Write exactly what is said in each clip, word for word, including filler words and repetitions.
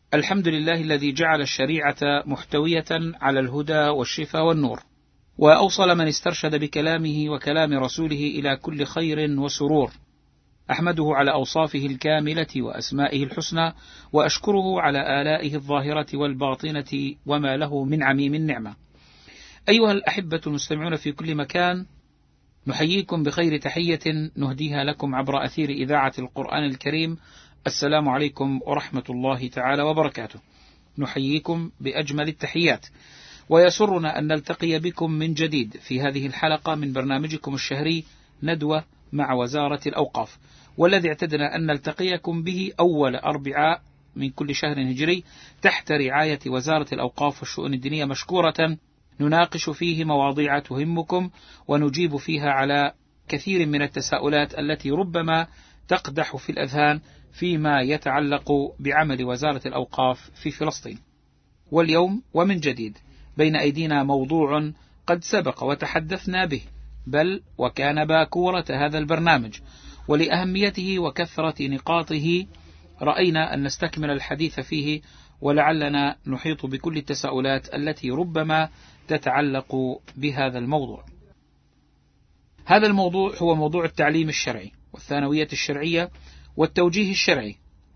الحمد لله الذي جعل الشريعة محتوية على الهدى والشفاء والنور، وأوصل من استرشد بكلامه وكلام رسوله إلى كل خير وسرور. أحمده على أوصافه الكاملة وأسمائه الحسنى، وأشكره على آلائه الظاهرة والباطنة وما له من عميم النعمة. أيها الأحبة المستمعون في كل مكان، نحييكم بخير تحية نهديها لكم عبر أثير إذاعة القرآن الكريم. السلام عليكم ورحمة الله تعالى وبركاته. نحييكم بأجمل التحيات، ويسرنا أن نلتقي بكم من جديد في هذه الحلقة من برنامجكم الشهري ندوة مع وزارة الأوقاف، والذي اعتدنا أن نلتقيكم به أول أربعاء من كل شهر هجري تحت رعاية وزارة الأوقاف والشؤون الدينية مشكورة، نناقش فيه مواضيع تهمكم ونجيب فيها على كثير من التساؤلات التي ربما تقدح في الأذهان فيما يتعلق بعمل وزارة الأوقاف في فلسطين. واليوم ومن جديد بين أيدينا موضوع قد سبق وتحدثنا به، بل وكان باكورة هذا البرنامج، ولأهميته وكثرة نقاطه رأينا أن نستكمل الحديث فيه، ولعلنا نحيط بكل التساؤلات التي ربما تتعلق بهذا الموضوع. هذا الموضوع هو موضوع التعليم الشرعي والثانوية الشرعية والتوجيه الشرعي،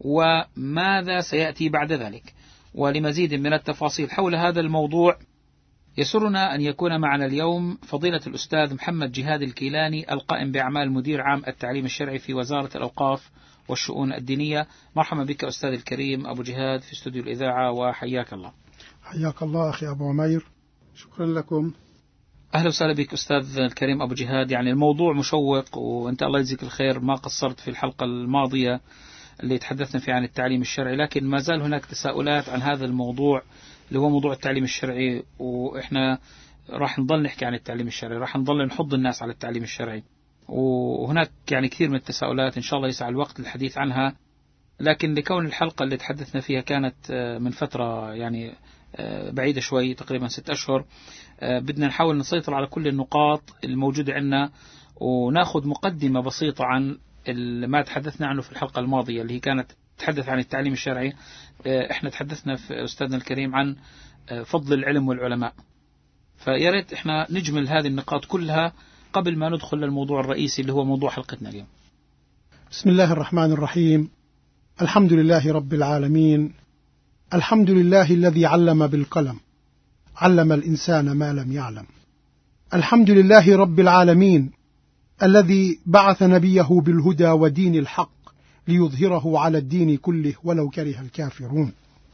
وماذا سيأتي بعد ذلك. ولمزيد من التفاصيل حول هذا الموضوع يسرنا أن يكون معنا اليوم فضيلة الأستاذ محمد جهاد الكيلاني، القائم بأعمال مدير عام التعليم الشرعي في وزارة الأوقاف والشؤون الدينية. مرحبا بك أستاذ الكريم أبو جهاد في استوديو الإذاعة، وحياك الله. حياك الله أخي أبو عمير، شكرا لكم. أهلا وسهلا بك أستاذ الكريم أبو جهاد. يعني الموضوع مشوق، وأنت الله يجزيك الخير ما قصرت في الحلقة الماضية اللي تحدثنا فيها عن التعليم الشرعي، لكن ما زال هناك تساؤلات عن هذا الموضوع اللي هو موضوع التعليم الشرعي، وإحنا راح نضل نحكي عن التعليم الشرعي، راح نضل نحض الناس على التعليم الشرعي، وهناك يعني كثير من التساؤلات إن شاء الله يسعى الوقت للحديث عنها. لكن لكون الحلقة اللي تحدثنا فيها كانت من فترة يعني بعيدة شوي، تقريبا ست أشهر، بدنا نحاول نسيطر على كل النقاط الموجودة عندنا، وناخذ مقدمة بسيطة عن ما تحدثنا عنه في الحلقة الماضية اللي هي كانت تحدث عن التعليم الشرعي. احنا تحدثنا في أستاذنا الكريم عن فضل العلم والعلماء، فيا ريت احنا نجمل هذه النقاط كلها قبل ما ندخل للموضوع الرئيسي اللي هو موضوع حلقتنا اليوم. بسم الله الرحمن الرحيم. الحمد لله رب العالمين، الحمد لله الذي علم بالقلم، علم الإنسان ما لم يعلم. الحمد لله رب العالمين الذي بعث نبيه بالهدى ودين الحق ليظهره على الدين كله ولو كره الكافرون.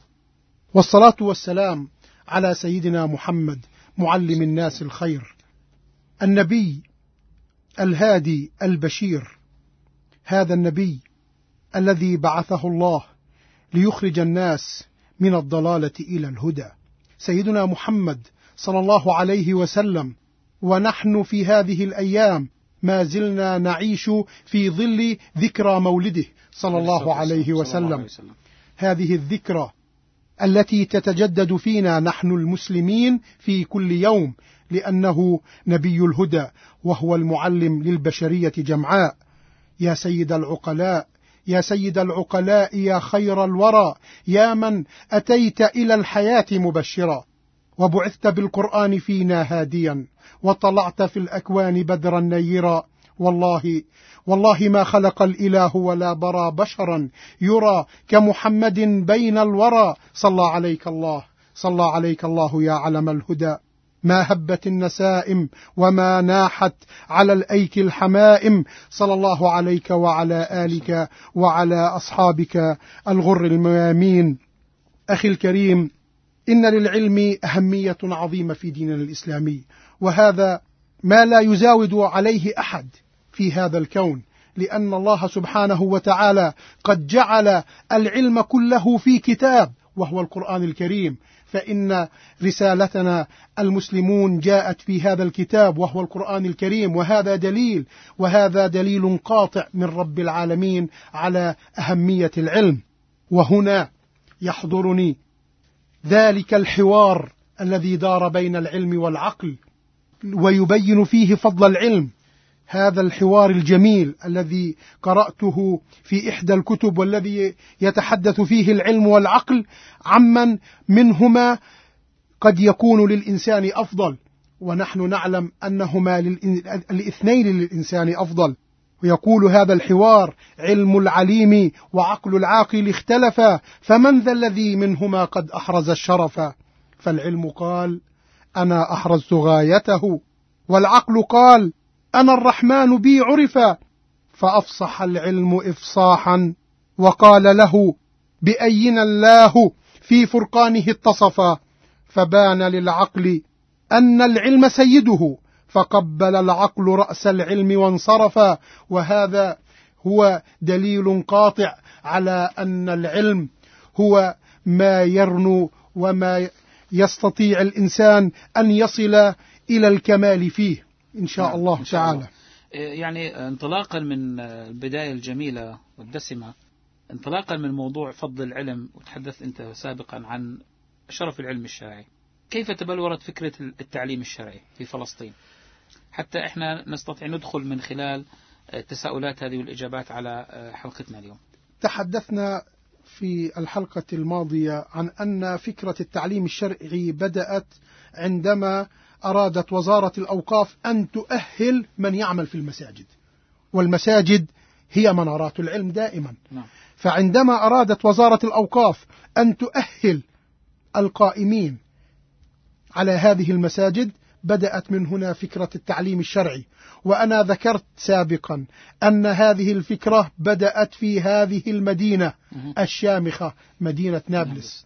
والصلاة والسلام على سيدنا محمد معلم الناس الخير، النبي الهادي البشير، هذا النبي الذي بعثه الله ليخرج الناس من الضلالة إلى الهدى، سيدنا محمد صلى الله عليه وسلم. ونحن في هذه الأيام ما زلنا نعيش في ظل ذكرى مولده صلى الله عليه وسلم. هذه الذكرى التي تتجدد فينا نحن المسلمين في كل يوم، لأنه نبي الهدى وهو المعلم للبشرية جمعاء. يا سيد العقلاء، يا سيد العقلاء، يا خير الورى، يا من أتيت إلى الحياة مبشرا، وبعثت بالقرآن فينا هاديا، وطلعت في الأكوان بدرا نيرا. والله والله ما خلق الإله ولا برى بشرا يرى كمحمد بين الورى. صلى عليك الله، صلى عليك الله يا علم الهدى. ما هبت النسائم وما ناحت على الأيك الحمائم. صلى الله عليك وعلى آلك وعلى أصحابك الغر الميامين. أخي الكريم، إن للعلم أهمية عظيمة في ديننا الإسلامي، وهذا ما لا يزاود عليه أحد في هذا الكون، لأن الله سبحانه وتعالى قد جعل العلم كله في كتاب وهو القرآن الكريم. فإن رسالتنا المسلمون جاءت في هذا الكتاب وهو القرآن الكريم، وهذا دليل وهذا دليل قاطع من رب العالمين على أهمية العلم. وهنا يحضرني ذلك الحوار الذي دار بين العلم والعقل، ويبين فيه فضل العلم. هذا الحوار الجميل الذي قرأته في إحدى الكتب، والذي يتحدث فيه العلم والعقل عمن منهما قد يكون للإنسان أفضل، ونحن نعلم أنهما الاثنين للإنسان أفضل. ويقول هذا الحوار: علم العليم وعقل العاقل اختلفا، فمن ذا الذي منهما قد أحرز الشرف؟ فالعلم قال: أنا أحرزت غايته، والعقل قال: أنا الرحمن بي عرفا. فأفصح العلم إفصاحا وقال له: بأينا الله في فرقانه اتصفا. فبان للعقل أن العلم سيده، فقبل العقل رأس العلم وانصرفا. وهذا هو دليل قاطع على أن العلم هو ما يرنو وما يستطيع الإنسان أن يصل إلى الكمال فيه إن شاء الله إن شاء تعالى الله. يعني انطلاقا من البداية الجميلة والدسمة، انطلاقا من موضوع فضل العلم، وتحدثت أنت سابقا عن شرف العلم الشرعي، كيف تبلورت فكرة التعليم الشرعي في فلسطين حتى إحنا نستطيع ندخل من خلال التساؤلات هذه والإجابات على حلقتنا اليوم؟ تحدثنا في الحلقة الماضية عن أن فكرة التعليم الشرعي بدأت عندما أرادت وزارة الأوقاف أن تؤهل من يعمل في المساجد، والمساجد هي منارات العلم دائما. نعم. فعندما أرادت وزارة الأوقاف أن تؤهل القائمين على هذه المساجد، بدأت من هنا فكرة التعليم الشرعي. وأنا ذكرت سابقا أن هذه الفكرة بدأت في هذه المدينة الشامخة، مدينة نابلس،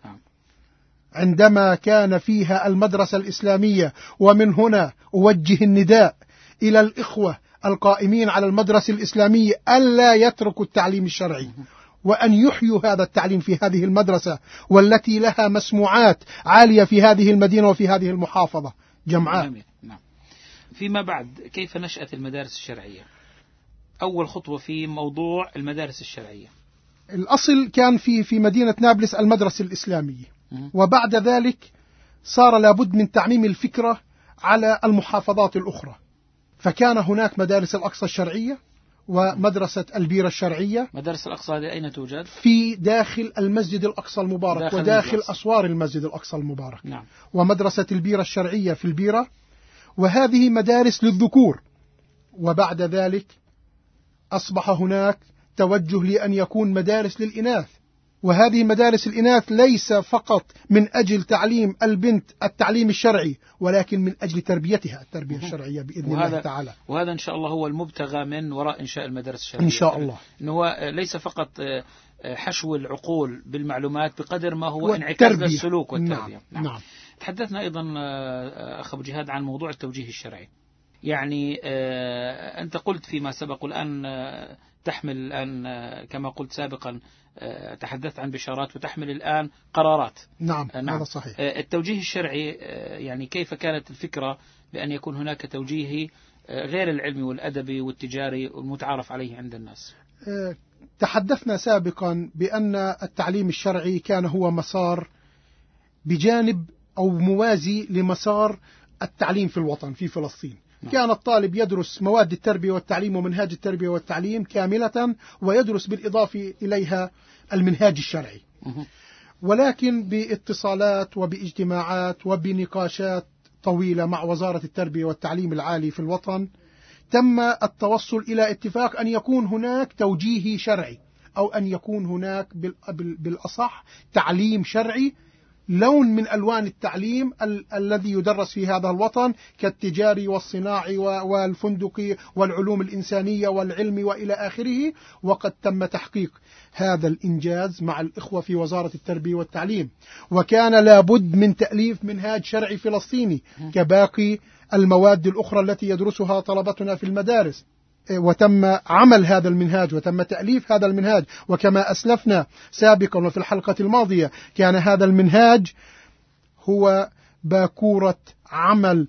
عندما كان فيها المدرسة الإسلامية. ومن هنا أوجه النداء إلى الإخوة القائمين على المدرسة الإسلامية ألا يتركوا التعليم الشرعي، وأن يحيوا هذا التعليم في هذه المدرسة، والتي لها مسموعات عالية في هذه المدينة وفي هذه المحافظة جمعاء. نعم. فيما بعد، كيف نشأت المدارس الشرعية؟ أول خطوة في موضوع المدارس الشرعية. الأصل كان في في مدينة نابلس المدرسة الإسلامية، وبعد ذلك صار لابد من تعميم الفكرة على المحافظات الأخرى، فكان هناك مدارس الأقصى الشرعية ومدرسة البيرة الشرعية. مدارس الأقصى هذه أين توجد؟ في داخل المسجد الأقصى المبارك داخل وداخل المدرسة. أسوار المسجد الأقصى المبارك. نعم. ومدرسة البيرة الشرعية في البيرة، وهذه مدارس للذكور. وبعد ذلك أصبح هناك توجه لأن يكون مدارس للإناث، وهذه مدارس الإناث ليس فقط من أجل تعليم البنت التعليم الشرعي، ولكن من أجل تربيتها التربية الشرعية بإذن الله تعالى. وهذا إن شاء الله هو المبتغى من وراء إنشاء المدارس الشرعية إن شاء الله، أنه ليس فقط حشو العقول بالمعلومات بقدر ما هو انعكاس السلوك والتربية. نعم. نعم. تحدثنا أيضا أخ أبو جهاد عن موضوع التوجيه الشرعي. يعني أنت قلت فيما سبق، الآن تحمل الآن كما قلت سابقا، تحدثت عن بشارات وتحمل الآن قرارات. نعم, نعم. هذا صحيح. التوجيه الشرعي، يعني كيف كانت الفكرة بأن يكون هناك توجيه غير العلمي والأدبي والتجاري والمتعارف عليه عند الناس؟ تحدثنا سابقا بأن التعليم الشرعي كان هو مسار بجانب أو موازي لمسار التعليم في الوطن في فلسطين. كان الطالب يدرس مواد التربية والتعليم ومنهاج التربية والتعليم كاملة، ويدرس بالإضافة إليها المنهاج الشرعي، ولكن باتصالات وباجتماعات وبنقاشات طويلة مع وزارة التربية والتعليم العالي في الوطن، تم التوصل إلى اتفاق أن يكون هناك توجيه شرعي، أو أن يكون هناك بالأصح تعليم شرعي، لون من ألوان التعليم ال- الذي يدرس في هذا الوطن، كالتجاري والصناعي والفندقي والعلوم الإنسانية والعلم وإلى آخره. وقد تم تحقيق هذا الإنجاز مع الإخوة في وزارة التربية والتعليم، وكان لابد من تأليف منهاج شرعي فلسطيني كباقي المواد الأخرى التي يدرسها طلبتنا في المدارس. وتم عمل هذا المنهاج وتم تأليف هذا المنهاج، وكما أسلفنا سابقا وفي الحلقة الماضية، كان هذا المنهاج هو باكورة عمل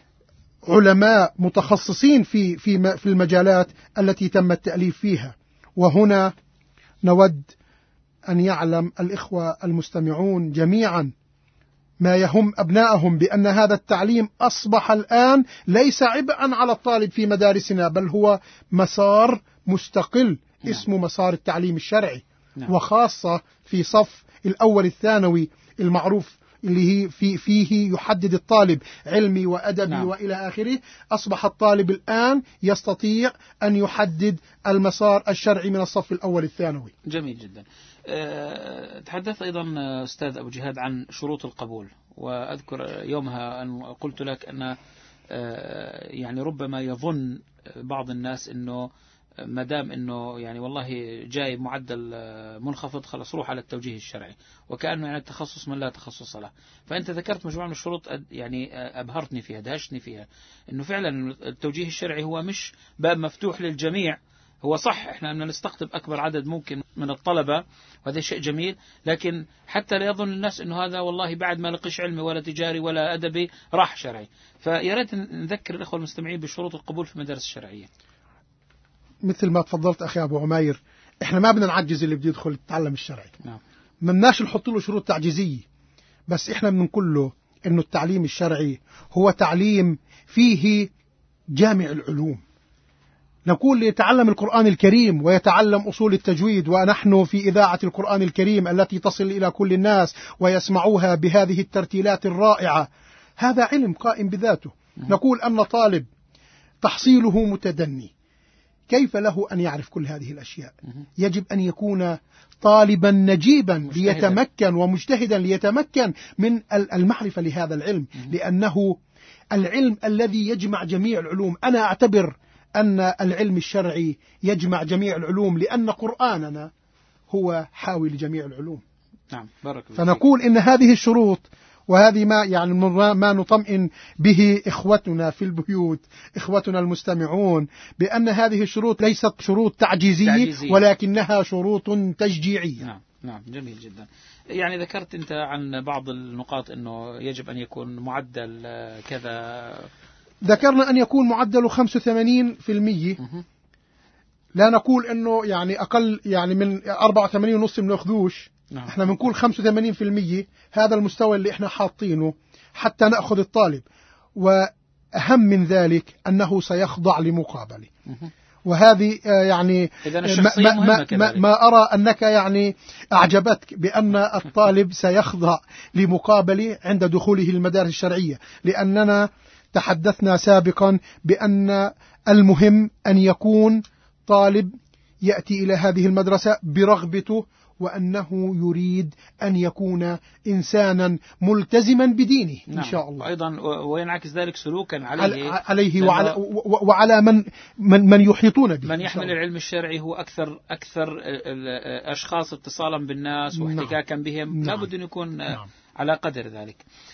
علماء متخصصين في في في المجالات التي تم التأليف فيها. وهنا نود أن يعلم الإخوة المستمعون جميعا ما يهم أبنائهم بأن هذا التعليم أصبح الآن ليس عبئا على الطالب في مدارسنا، بل هو مسار مستقل نعم. اسمه مسار التعليم الشرعي. نعم. وخاصة في صف الأول الثانوي المعروف اللي هي في فيه يحدد الطالب علمي وأدبي نعم. وإلى آخره. أصبح الطالب الآن يستطيع أن يحدد المسار الشرعي من الصف الأول الثانوي. جميل جدا. أه تحدث أيضا أستاذ أبو جهاد عن شروط القبول، وأذكر يومها أن قلت لك أن أه يعني ربما يظن بعض الناس أنه ما دام انه يعني والله جاي معدل منخفض خلاص روح على التوجيه الشرعي، وكأنه يعني التخصص من لا تخصص له. فأنت ذكرت مجموعة من الشروط يعني أبهرتني فيها، دهشتني فيها، انه فعلا التوجيه الشرعي هو مش باب مفتوح للجميع. هو صح احنا بدنا نستقطب اكبر عدد ممكن من الطلبة وهذا شيء جميل، لكن حتى لا يظن الناس انه هذا والله بعد ما لقيش علمي ولا تجاري ولا ادبي راح شرعي. فيا ريت نذكر الاخوة المستمعين بشروط القبول في المدارس الشرعية. مثل ما تفضلت أخي أبو عمير، إحنا ما بدنا نعجز اللي بده يدخل يتعلم الشرعي. نعم. ما بدناش نحط له شروط تعجيزية، بس إحنا بنقول له إنه التعليم الشرعي هو تعليم فيه جامع العلوم. نقول ليتعلم القرآن الكريم ويتعلم أصول التجويد، ونحن في إذاعة القرآن الكريم التي تصل إلى كل الناس ويسمعوها بهذه الترتيلات الرائعة، هذا علم قائم بذاته. نقول أن طالب تحصيله متدني كيف له أن يعرف كل هذه الأشياء؟ يجب أن يكون طالبا نجيبا مجتهدا. ليتمكن ومجتهدا ليتمكن من المعرفة لهذا العلم، لأنه العلم الذي يجمع جميع العلوم. أنا أعتبر أن العلم الشرعي يجمع جميع العلوم، لأن قرآننا هو حاوي لجميع العلوم. نعم. بارك الله. فنقول إن هذه الشروط، وهذه ما يعني ما نطمئن به إخوتنا في البيوت، إخوتنا المستمعون، بأن هذه الشروط ليست شروط تعجيزية, تعجيزية. ولكنها شروط تشجيعية. نعم. نعم. جميل جدا. يعني ذكرت أنت عن بعض النقاط أنه يجب أن يكون معدل كذا. ذكرنا أن يكون معدل خمسة وثمانين بالمئة. لا نقول أنه يعني أقل يعني من أربعة وثمانين ونص من أخذوش. نعم. احنا بنقول خمسة وثمانين بالمئة هذا المستوى اللي احنا حاطينه حتى نأخذ الطالب، وأهم من ذلك أنه سيخضع لمقابلة. وهذه يعني ما, ما, ما, ما أرى أنك يعني أعجبتك بأن الطالب سيخضع لمقابلة عند دخوله المدارس الشرعية، لأننا تحدثنا سابقا بأن المهم أن يكون طالب يأتي إلى هذه المدرسة برغبته، وأنه يريد أن يكون إنسانا ملتزما بدينه. نعم. إن شاء الله. أيضا وينعكس ذلك سلوكا عليه, عليه وعلى, وعلى من, من, من يحيطون به. من يحمل العلم الشرعي هو أكثر, أكثر الأشخاص اتصالا بالناس واحتكاكا بهم. نعم. لابد أن يكون نعم. على قدر ذلك.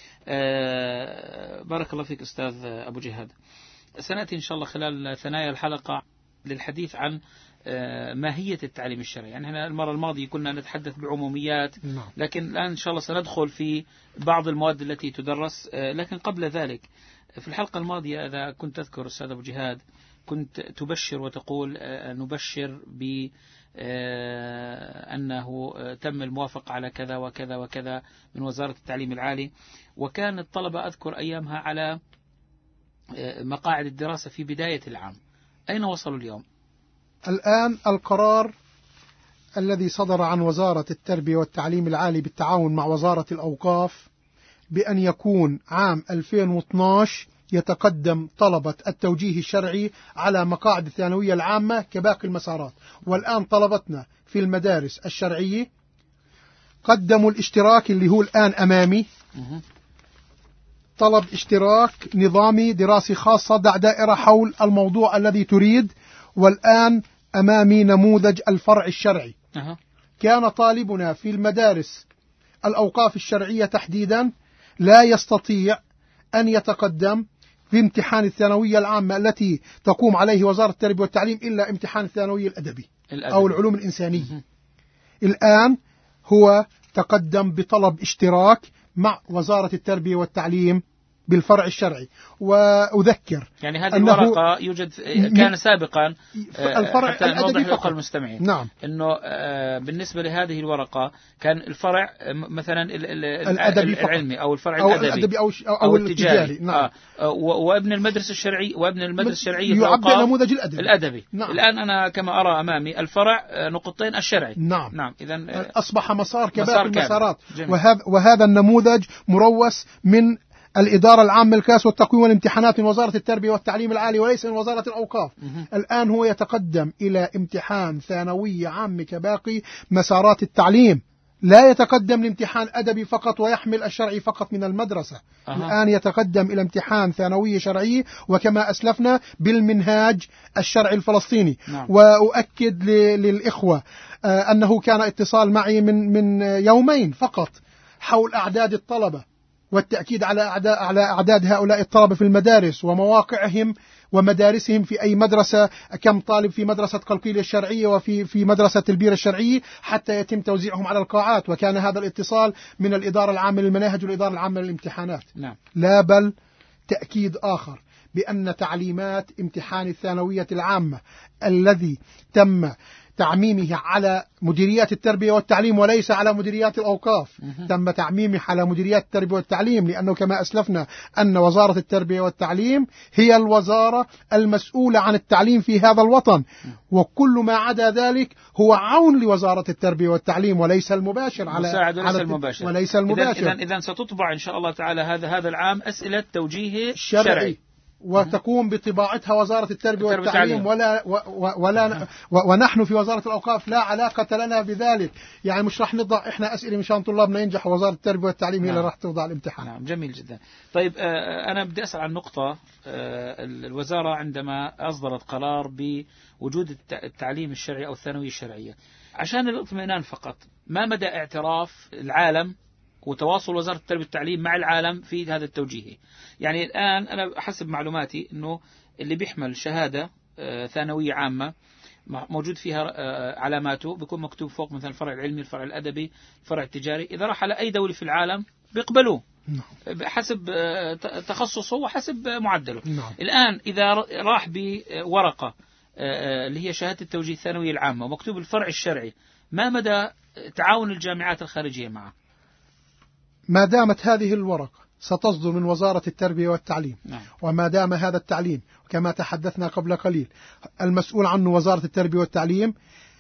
بارك الله فيك أستاذ أبو جهاد. سنأتي إن شاء الله خلال ثنايا الحلقة للحديث عن ماهية التعليم الشرعي. يعني احنا المرة الماضية كنا نتحدث بعموميات، لكن الآن إن شاء الله سندخل في بعض المواد التي تدرس. لكن قبل ذلك في الحلقة الماضية إذا كنت تذكر أستاذ أبو جهاد كنت تبشر وتقول نبشر ب أنه تم الموافقة على كذا وكذا وكذا من وزارة التعليم العالي، وكان الطلبة أذكر أيامها على مقاعد الدراسة في بداية العام. أين وصلوا اليوم؟ الآن القرار الذي صدر عن وزارة التربية والتعليم العالي بالتعاون مع وزارة الأوقاف بأن يكون عام ألفين واثني عشر يتقدم طلبة التوجيه الشرعي على مقاعد الثانوية العامة كباقي المسارات. والآن طلبتنا في المدارس الشرعية قدموا الاشتراك اللي هو الآن أمامي، طلب اشتراك نظامي دراسي خاص، ضع دائرة حول الموضوع الذي تريد. والآن أمامي نموذج الفرع الشرعي. أه. كان طالبنا في المدارس الأوقاف الشرعية تحديدا لا يستطيع أن يتقدم في امتحان الثانوية العامة التي تقوم عليه وزارة التربية والتعليم إلا امتحان الثانوية الأدبي, الأدبي. أو العلوم الإنسانية. أه. الآن هو تقدم بطلب اشتراك مع وزارة التربية والتعليم بالفرع الشرعي. وأذكر يعني هذه الورقة يوجد كان سابقا الفرع حتى نوضح للأخوة المستمعين. نعم. إنه بالنسبة لهذه الورقة كان الفرع مثلا الأدبي العلمي أو الفرع أو الأدبي الأدبي أو, أو, أو التجاري. التجاري. نعم. آه. وابن المدرسة الشرعي وابن المدرسة الشرعية يعبر نموذج الأدبي, الأدبي. نعم. الآن أنا كما أرى أمامي الفرع نقطتين الشرعي. نعم. نعم. إذن أصبح مسار كباقي المسارات. وهذا, وهذا النموذج مروس من الإدارة العامة للكاس والتقويم والامتحانات من وزارة التربية والتعليم العالي وليس من وزارة الأوقاف. الآن هو يتقدم إلى امتحان ثانوي عام كباقي مسارات التعليم، لا يتقدم لامتحان أدبي فقط ويحمل الشرعي فقط من المدرسة. أه. الآن يتقدم إلى امتحان ثانوي شرعي وكما أسلفنا بالمنهاج الشرعي الفلسطيني. نعم. وأؤكد للإخوة أنه كان اتصال معي من من يومين فقط حول أعداد الطلبة والتأكيد على أعداد, على أعداد هؤلاء الطلبة في المدارس ومواقعهم ومدارسهم في أي مدرسة، كم طالب في مدرسة قلقيلية الشرعية وفي في مدرسة البيرة الشرعية حتى يتم توزيعهم على القاعات. وكان هذا الاتصال من الإدارة العامة للمناهج والإدارة العامة للامتحانات. نعم. لا بل تأكيد آخر بأن تعليمات امتحان الثانوية العامة الذي تم تعميمه على مديريات التربية والتعليم وليس على مديريات الأوقاف. تم تعميمه على مديريات التربية والتعليم لأنه كما أسلفنا أن وزارة التربية والتعليم هي الوزارة المسؤولة عن التعليم في هذا الوطن، وكل ما عدا ذلك هو عون لوزارة التربية والتعليم وليس المباشر على مساعد وليس المباشر. وليس المباشر. إذن, إذن ستطبع إن شاء الله تعالى هذا هذا العام أسئلة توجيه شرعي, شرعي. وتقوم بطباعتها وزارة التربية والتعليم ولا ولا ونحن في وزارة الأوقاف لا علاقة لنا بذلك. يعني مش راح نضع إحنا أسئلة مشان طلابنا ينجحوا، وزارة التربية والتعليم هي اللي راح توضع الامتحان. نعم. جميل جدا. طيب أنا بدي أسأل عن نقطة. الوزارة عندما أصدرت قرار بوجود التعليم الشرعي أو الثانوية الشرعية عشان الاطمئنان فقط، ما مدى اعتراف العالم وتواصل وزارة التربية والتعليم مع العالم في هذا التوجيه؟ يعني الآن أنا حسب معلوماتي أنه اللي بيحمل شهادة ثانوية عامة موجود فيها علاماته بيكون مكتوب فوق مثلا الفرع العلمي، الفرع الأدبي، الفرع التجاري، إذا راح على أي دولة في العالم بيقبلوه حسب تخصصه وحسب معدله. الآن إذا راح بورقة اللي هي شهادة التوجيه الثانوية العامة ومكتوب الفرع الشرعي، ما مدى تعاون الجامعات الخارجية معه؟ ما دامت هذه الورقة ستصدر من وزارة التربية والتعليم. نعم. وما دام هذا التعليم كما تحدثنا قبل قليل المسؤول عنه وزارة التربية والتعليم،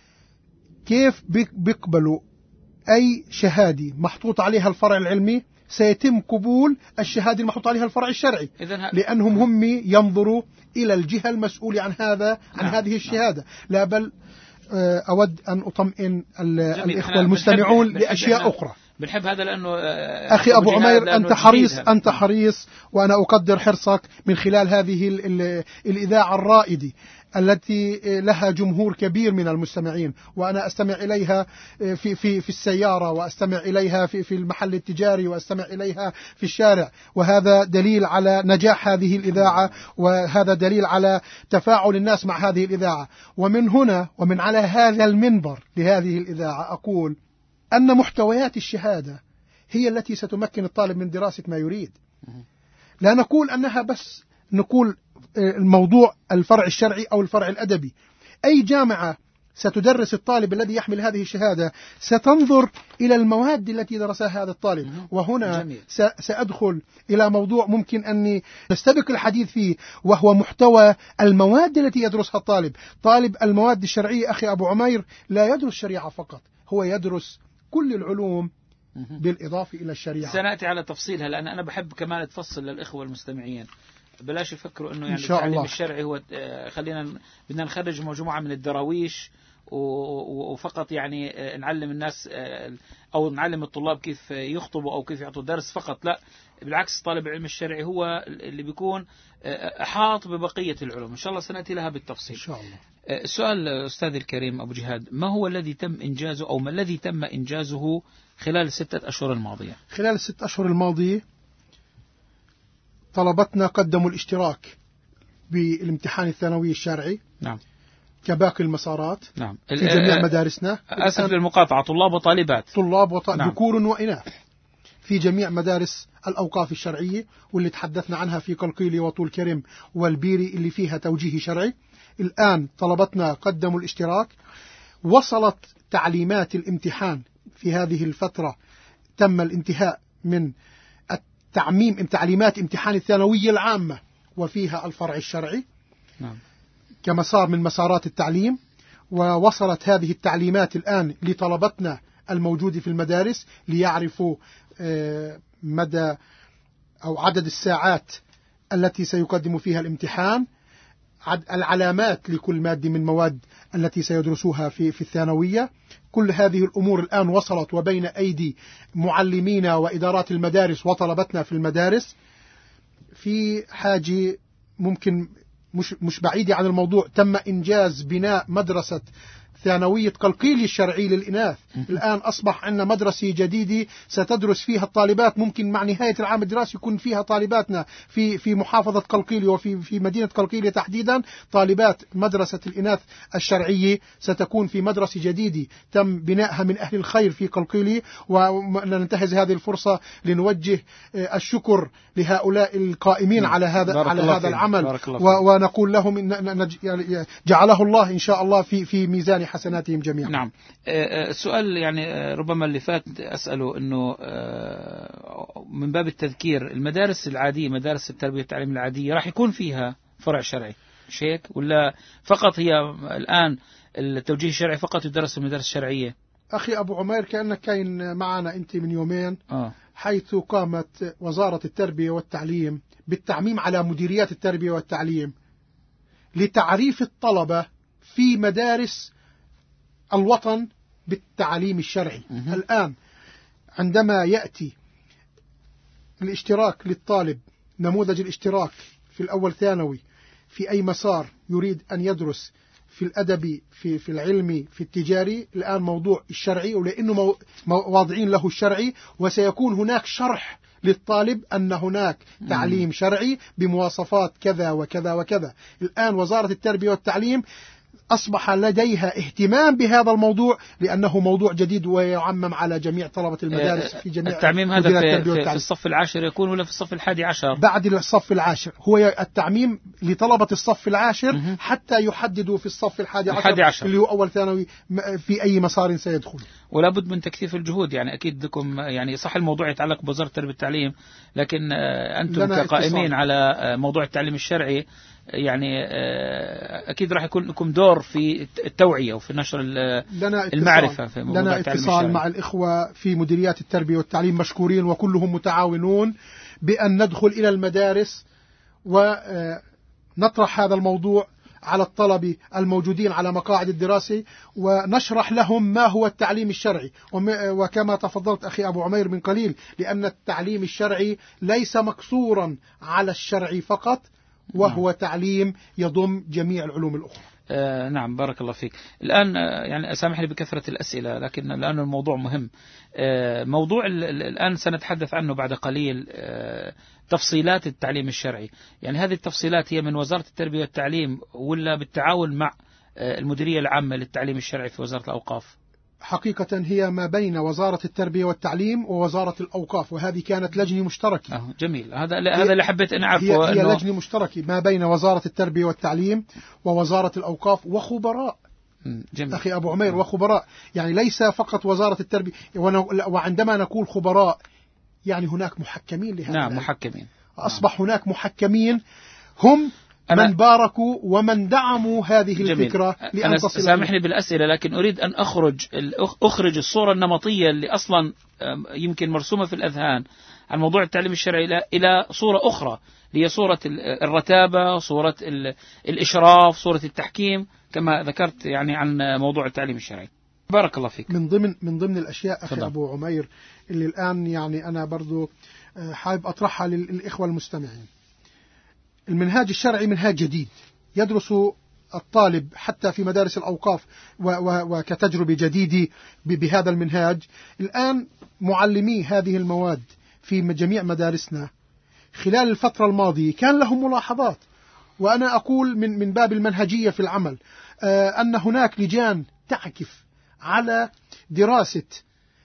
كيف بيقبلوا أي شهادة محطوط عليها الفرع العلمي سيتم قبول الشهادة المحطوط عليها الفرع الشرعي، لأنهم هم ينظروا إلى الجهة المسؤولة عن هذا عن نعم. هذه الشهادة. نعم. لا بل أود أن أطمئن الإخوة المستمعون بنحب لأشياء بنحب أخرى. بنحب هذا لأنه أخي أبو عمير أنت حريص أنت حريص وأنا أقدر حرصك من خلال هذه ال ال الإذاعة الرائدة التي لها جمهور كبير من المستمعين، وأنا أستمع إليها في في في السيارة، وأستمع إليها في في المحل التجاري، وأستمع إليها في الشارع، وهذا دليل على نجاح هذه الإذاعة، وهذا دليل على تفاعل الناس مع هذه الإذاعة. ومن هنا ومن على هذا المنبر لهذه الإذاعة أقول أن محتويات الشهادة هي التي ستمكن الطالب من دراسة ما يريد. لا نقول أنها بس نقول الموضوع الفرع الشرعي أو الفرع الأدبي. أي جامعة ستدرس الطالب الذي يحمل هذه الشهادة ستنظر إلى المواد التي درسها هذا الطالب. وهنا سأدخل إلى موضوع ممكن أني نستبق الحديث فيه، وهو محتوى المواد التي يدرسها الطالب. طالب المواد الشرعية أخي أبو عمير لا يدرس شريعة فقط، هو يدرس كل العلوم بالإضافة إلى الشريعة. سنأتي على تفصيلها، لأن أنا بحب كمان تفصل للإخوة المستمعين، بلاش يفكروا إنه يعني التعليم الله. الشرعي هو خلينا بدنا نخرج مجموعة من الدراويش وفقط يعني نعلم الناس أو نعلم الطلاب كيف يخطبوا أو كيف يعطوا درس فقط. لا، بالعكس، طالب العلم الشرعي هو اللي بيكون أحاط ببقية العلوم. إن شاء الله سنأتي لها بالتفصيل. إن شاء الله. السؤال أستاذ الكريم أبو جهاد، ما هو الذي تم إنجازه أو ما الذي تم إنجازه خلال الستة أشهر الماضية؟ خلال الستة أشهر الماضية طلبتنا قدموا الاشتراك بالامتحان الثانوي الشرعي. نعم. كباقي المسارات. نعم. في جميع مدارسنا. أسف للمقاطعة، طلاب وطالبات. طلاب وطالبات. نعم. ذكور وإناث. في جميع مدارس الأوقاف الشرعية، واللي تحدثنا عنها في قلقيلي وطول كرم والبيري اللي فيها توجيه شرعي. الآن طلبتنا قدموا الاشتراك، وصلت تعليمات الامتحان في هذه الفترة، تم الانتهاء من التعميم تعليمات امتحان الثانوية العامة وفيها الفرع الشرعي نعم. كمسار من مسارات التعليم، ووصلت هذه التعليمات الآن لطلبتنا الموجود في المدارس ليعرفوا مدى أو عدد الساعات التي سيقدم فيها الامتحان، العلامات لكل مادة من مواد التي سيدرسوها في في الثانوية. كل هذه الأمور الآن وصلت وبين أيدي معلمينا وإدارات المدارس وطلبتنا في المدارس. في حاجة ممكن مش مش بعيدة عن الموضوع، تم إنجاز بناء مدرسة ثانوية قلقيلي الشرعي للإناث. الآن أصبح عندنا مدرسة جديدة ستدرس فيها الطالبات، ممكن مع نهاية العام الدراسي يكون فيها طالباتنا في في محافظة قلقيلي وفي في مدينة قلقيلي تحديدا طالبات مدرسة الإناث الشرعية ستكون في مدرسة جديدة تم بنائها من أهل الخير في قلقيلي. وننتهز هذه الفرصة لنوجه الشكر لهؤلاء القائمين على هذا على هذا العمل، ونقول لهم إن جعله الله إن شاء الله في في ميزان حسناتهم جميعا. نعم. السؤال يعني ربما اللي فات أسأله أنه من باب التذكير، المدارس العادية مدارس التربية والتعليم العادية راح يكون فيها فرع شرعي شيك، ولا فقط هي الآن التوجيه الشرعي فقط يدرس في المدارس الشرعية؟ أخي أبو عمير، كأنك كاين معنا أنت من يومين آه. حيث قامت وزارة التربية والتعليم بالتعميم على مديريات التربية والتعليم لتعريف الطلبة في مدارس الوطن بالتعليم الشرعي. م- الآن عندما يأتي الاشتراك للطالب، نموذج الاشتراك في الأول ثانوي في أي مسار يريد أن يدرس، في الأدبي، في في العلمي، في التجاري، الآن موضوع الشرعي، ولأنه مو واضعين له الشرعي، وسيكون هناك شرح للطالب أن هناك تعليم شرعي بمواصفات كذا وكذا وكذا. الآن وزارة التربية والتعليم أصبح لديها اهتمام بهذا الموضوع لأنه موضوع جديد ويعمم على جميع طلبة المدارس في جميع التعميم. هذا في, في, في الصف العاشر يكون ولا في الصف الحادي عشر؟ بعد الصف العاشر هو التعميم لطلبة الصف العاشر حتى يحددوا في الصف الحادي عشر, عشر اللي هو أول ثانوي في أي مسار سيدخل. ولا بد من تكثيف الجهود، يعني أكيد لكم، يعني صح الموضوع يتعلق بوزارة التربية والتعليم، لكن أنتم كقائمين على موضوع التعليم الشرعي يعني أكيد راح يكون لكم دور في التوعية وفي نشر المعرفة في موضوع لنا اتصال مع الإخوة في مديريات التربية والتعليم مشكورين وكلهم متعاونون بأن ندخل إلى المدارس ونطرح هذا الموضوع على الطلبة الموجودين على مقاعد الدراسة ونشرح لهم ما هو التعليم الشرعي. وكما تفضلت أخي أبو عمير من قليل، لأن التعليم الشرعي ليس مقصورا على الشرعي فقط، وهو نعم. تعليم يضم جميع العلوم الأخرى. آه نعم، بارك الله فيك. الآن آه يعني سامحني بكثرة الأسئلة، لكن الآن الموضوع مهم. آه موضوع الآن سنتحدث عنه بعد قليل، آه تفصيلات التعليم الشرعي. يعني هذه التفصيلات هي من وزارة التربية والتعليم ولا بالتعاون مع آه المديرية العامة للتعليم الشرعي في وزارة الأوقاف؟ حقيقة هي ما بين وزارة التربية والتعليم ووزارة الأوقاف، وهذه كانت لجنة مشتركة. أه جميل، هذا هذا اللي حبيت أن أعرفه. هي, هي لجنة مشتركة ما بين وزارة التربية والتعليم ووزارة الأوقاف وخبراء. جميل. أخي أبو عمير، وخبراء يعني ليس فقط وزارة التربية، وعندما نقول خبراء يعني هناك محكمين لهذا. نعم، محكمين. أصبح هناك محكمين هم من باركوا ومن دعموا هذه جميل. الفكرة لأن تصل. سامحني بالأسئلة، لكن أريد أن أخرج أخرج الصورة النمطية اللي أصلا يمكن مرسومة في الأذهان عن موضوع التعليم الشرعي إلى صورة أخرى، هي صورة الرتابة، صورة الإشراف، صورة التحكيم، كما ذكرت يعني عن موضوع التعليم الشرعي. بارك الله فيك. من ضمن من ضمن الأشياء أخي أبو عمير اللي الآن يعني أنا برضو حابب أطرحها للإخوة المستمعين. المنهاج الشرعي منهاج جديد يدرس الطالب حتى في مدارس الأوقاف وكتجربة جديدة بهذا المنهاج. الآن معلمي هذه المواد في جميع مدارسنا خلال الفترة الماضية كان لهم ملاحظات، وأنا أقول من من باب المنهجية في العمل، أن هناك لجان تعكف على دراسة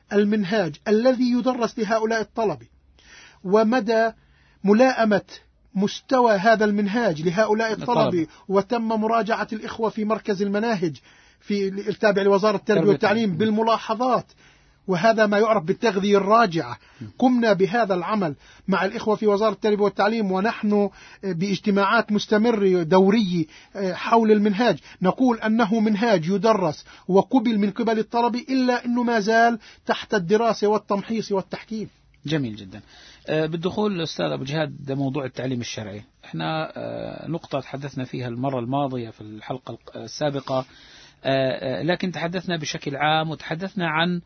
المنهاج الذي يدرس لهؤلاء الطلبة ومدى ملائمة مستوى هذا المنهاج لهؤلاء الطلبة، وتم مراجعة الإخوة في مركز المناهج في التابع لوزارة التربية والتعليم بالملاحظات، وهذا ما يعرف بالتغذية الراجعة. قمنا بهذا العمل مع الإخوة في وزارة التربية والتعليم، ونحن باجتماعات مستمرة دورية حول المنهاج نقول أنه منهاج يدرس وقبل من قبل الطلبة، إلا أنه ما زال تحت الدراسة والتمحيص والتحكيم. جميل جدا. بالدخول أستاذ أبو جهاد موضوع التعليم الشرعي، احنا نقطة تحدثنا فيها المرة الماضية في الحلقة السابقة، لكن تحدثنا بشكل عام وتحدثنا عن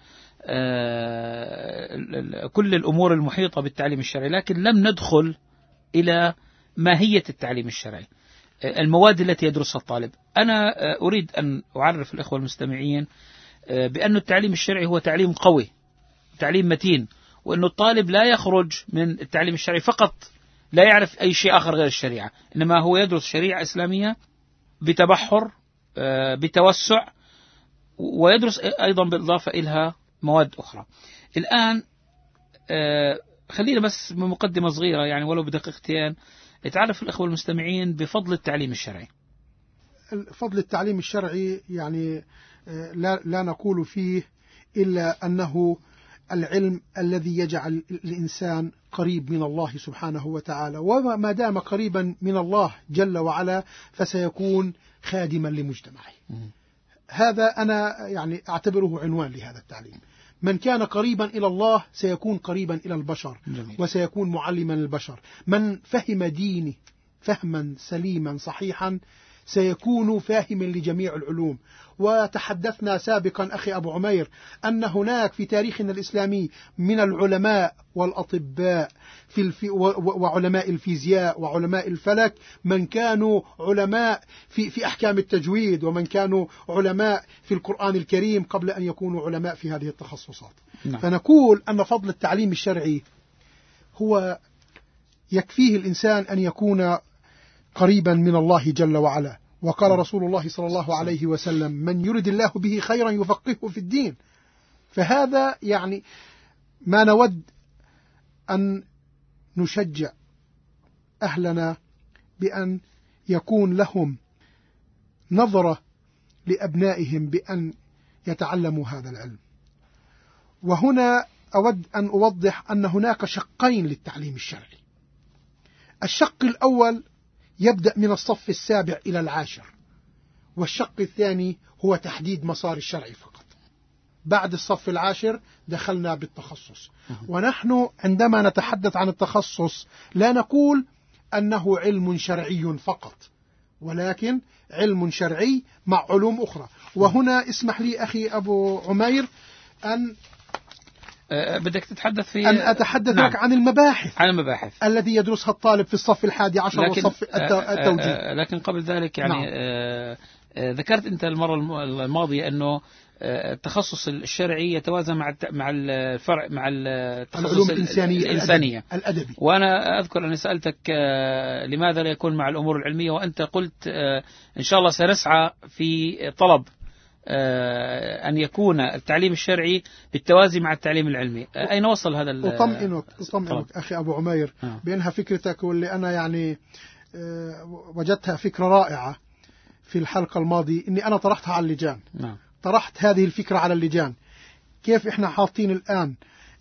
كل الأمور المحيطة بالتعليم الشرعي، لكن لم ندخل إلى ماهية التعليم الشرعي، المواد التي يدرسها الطالب. أنا أريد أن أعرف الأخوة المستمعين بأن التعليم الشرعي هو تعليم قوي، تعليم متين، وأن الطالب لا يخرج من التعليم الشرعي فقط لا يعرف أي شيء آخر غير الشريعة، إنما هو يدرس شريعة إسلامية بتبحر بتوسع، ويدرس أيضا بالإضافة إلها مواد أخرى. الآن خلينا بس بمقدمة صغيرة يعني ولو بدقيقتين يتعرف الأخوة المستمعين بفضل التعليم الشرعي. فضل التعليم الشرعي يعني لا, لا نقول فيه إلا أنه العلم الذي يجعل الإنسان قريب من الله سبحانه وتعالى، وما دام قريبا من الله جل وعلا فسيكون خادما لمجتمعه. هذا أنا يعني أعتبره عنوان لهذا التعليم. من كان قريبا إلى الله سيكون قريبا إلى البشر. جميل. وسيكون معلما للبشر. من فهم دينه فهما سليما صحيحا سيكون فاهما لجميع العلوم. وتحدثنا سابقا أخي أبو عمير أن هناك في تاريخنا الإسلامي من العلماء والأطباء في الف... وعلماء الفيزياء وعلماء الفلك من كانوا علماء في... في أحكام التجويد، ومن كانوا علماء في القرآن الكريم قبل أن يكونوا علماء في هذه التخصصات. نعم. فنقول أن فضل التعليم الشرعي هو يكفيه الإنسان أن يكون قريبا من الله جل وعلا. وقال رسول الله صلى الله عليه وسلم: من يرد الله به خيرا يفقهه في الدين. فهذا يعني ما نود أن نشجع أهلنا بأن يكون لهم نظرة لأبنائهم بأن يتعلموا هذا العلم. وهنا أود أن أوضح أن هناك شقين للتعليم الشرعي. الشق الأول يبدأ من الصف السابع إلى العاشر، والشق الثاني هو تحديد مسار الشرع فقط. بعد الصف العاشر دخلنا بالتخصص. ونحن عندما نتحدث عن التخصص لا نقول أنه علم شرعي فقط، ولكن علم شرعي مع علوم أخرى. وهنا اسمح لي أخي أبو عمير أن بدك تتحدث في أن أتحدث نعم. لك عن المباحث عن المباحث الذي يدرسها الطالب في الصف الحادي عشر والصف التوجيه. لكن قبل ذلك يعني نعم. ذكرت أنت المرة الماضية أنه التخصص الشرعي يتوازن مع مع الفرع مع التخصص الإنسانية, الإنسانية الأدبي. وأنا أذكر أني سألتك لماذا لا يكون مع الأمور العلمية، وأنت قلت إن شاء الله سنسعى في طلب أن يكون التعليم الشرعي بالتوازي مع التعليم العلمي. أين وصل هذا ال أطمئنك أطمئنك أخي أبو عمير آه. بأنها فكرتك، واللي أنا يعني وجدتها فكرة رائعة في الحلقة الماضية، إني أنا طرحتها على اللجان. نعم. طرحت هذه الفكرة على اللجان، كيف إحنا حاطين الآن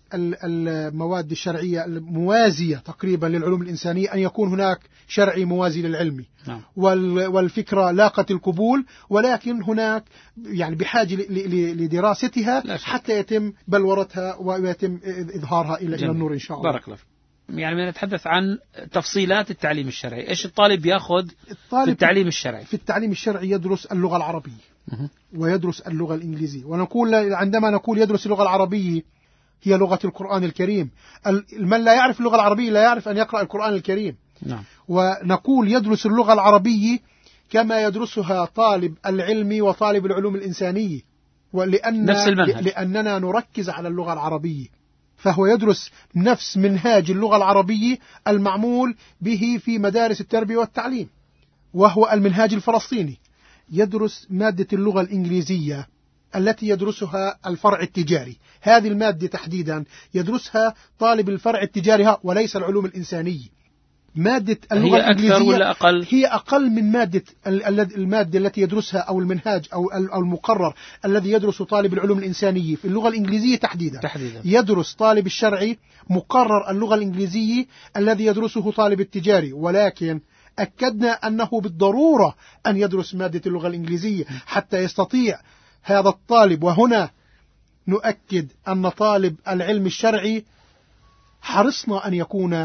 المواد الشرعية الموازية تقريبا للعلوم الإنسانية أن يكون هناك شرعي موازي للعلمي. نعم. والفكرة لاقت القبول، ولكن هناك يعني بحاجة لدراستها حتى يتم بلورتها ويتم إظهارها إلى جميل. النور إن شاء الله. بارك الله. يعني نتحدث عن تفصيلات التعليم الشرعي. إيش الطالب يأخذ في التعليم الشرعي؟ في التعليم الشرعي يدرس اللغة العربية ويدرس اللغة الإنجليزية. ونقول عندما نقول يدرس اللغة العربية هي لغة القرآن الكريم. من لا يعرف اللغة العربية لا يعرف أن يقرأ القرآن الكريم. نعم. ونقول يدرس اللغة العربية كما يدرسها طالب العلم وطالب العلوم الإنسانية، ولأن نفس المنهج. لأننا نركز على اللغة العربية، فهو يدرس نفس منهاج اللغة العربية المعمول به في مدارس التربية والتعليم، وهو المنهاج الفلسطيني. يدرس مادة اللغة الإنجليزية التي يدرسها الفرع التجاري. هذه المادة تحديدا يدرسها طالب الفرع التجاري وليس العلوم الإنسانية. مادة اللغة هي الإنجليزية أكثر ولا أقل؟ هي أقل من مادة المادة التي يدرسها أو المنهاج أو المقرر الذي يدرس طالب العلوم الإنسانية في اللغة الإنجليزية تحديدا. تحديدا. يدرس طالب الشرعي مقرر اللغة الإنجليزية الذي يدرسه طالب التجاري، ولكن أكدنا أنه بالضرورة أن يدرس مادة اللغة الإنجليزية حتى يستطيع هذا الطالب. وهنا نؤكد أن طالب العلم الشرعي حرصنا أن يكون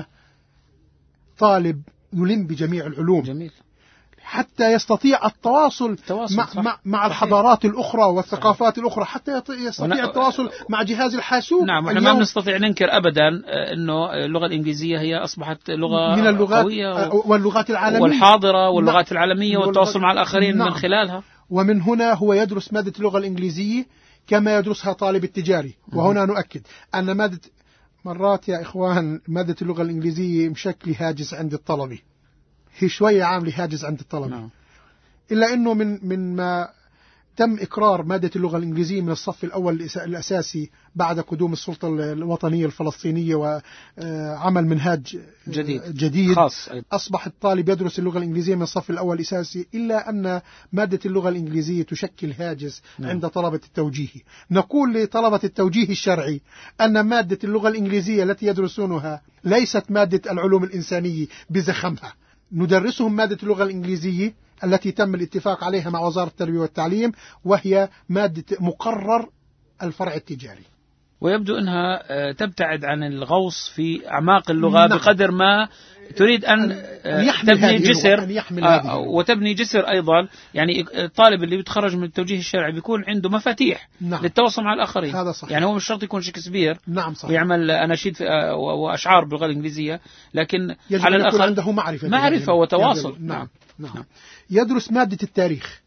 طالب يلم بجميع العلوم. جميل. حتى يستطيع التواصل, التواصل مع, مع, مع الحضارات الأخرى والثقافات صحيح. الأخرى، حتى يستطيع التواصل مع جهاز الحاسوب. نعم، ونحن ما بنستطيع ننكر أبدا أنه اللغة الإنجليزية هي أصبحت لغة من اللغات قوية واللغات العالمية والحاضرة واللغات العالمية والتواصل مع الآخرين نعم. من خلالها. ومن هنا هو يدرس مادة اللغة الإنجليزية كما يدرسها طالب التجاري. وهنا نؤكد أن مادة مرات يا إخوان مادة اللغة الإنجليزية مشكل هاجس عند الطلبة، هي شوية عامل هاجس عند الطلبة. نعم. إلا أنه من من ما تم إقرار مادة اللغة الإنجليزية من الصف الأول الأساسي بعد قدوم السلطة الوطنية الفلسطينية وعمل منهاج جديد, جديد خاص. أصبح الطالب يدرس اللغة الإنجليزية من الصف الأول الأساسي، إلا أن مادة اللغة الإنجليزية تشكل هاجس نعم. عند طلبة التوجيه. نقول لطلبة التوجيه الشرعي أن مادة اللغة الإنجليزية التي يدرسونها ليست مادة العلوم الإنسانية بزخمها. ندرسهم مادة اللغة الإنجليزية التي تم الاتفاق عليها مع وزارة التربية والتعليم، وهي مادة مقرر الفرع التجاري. ويبدو أنها تبتعد عن الغوص في أعماق اللغة نعم. بقدر ما تريد أن, أن تبني جسر أن وتبني جسر أيضا. يعني الطالب اللي بيتخرج من التوجيه الشرعي بيكون عنده مفاتيح نعم. للتواصل مع الآخرين. هذا صحيح. يعني هو مش شرط يكون شكسبير نعم صحيح. ويعمل أناشيد وأشعار باللغة الإنجليزية، لكن يجب على أن الأقل عنده معرفة معرفة وتواصل. نعم. نعم. نعم. يدرس مادة التاريخ.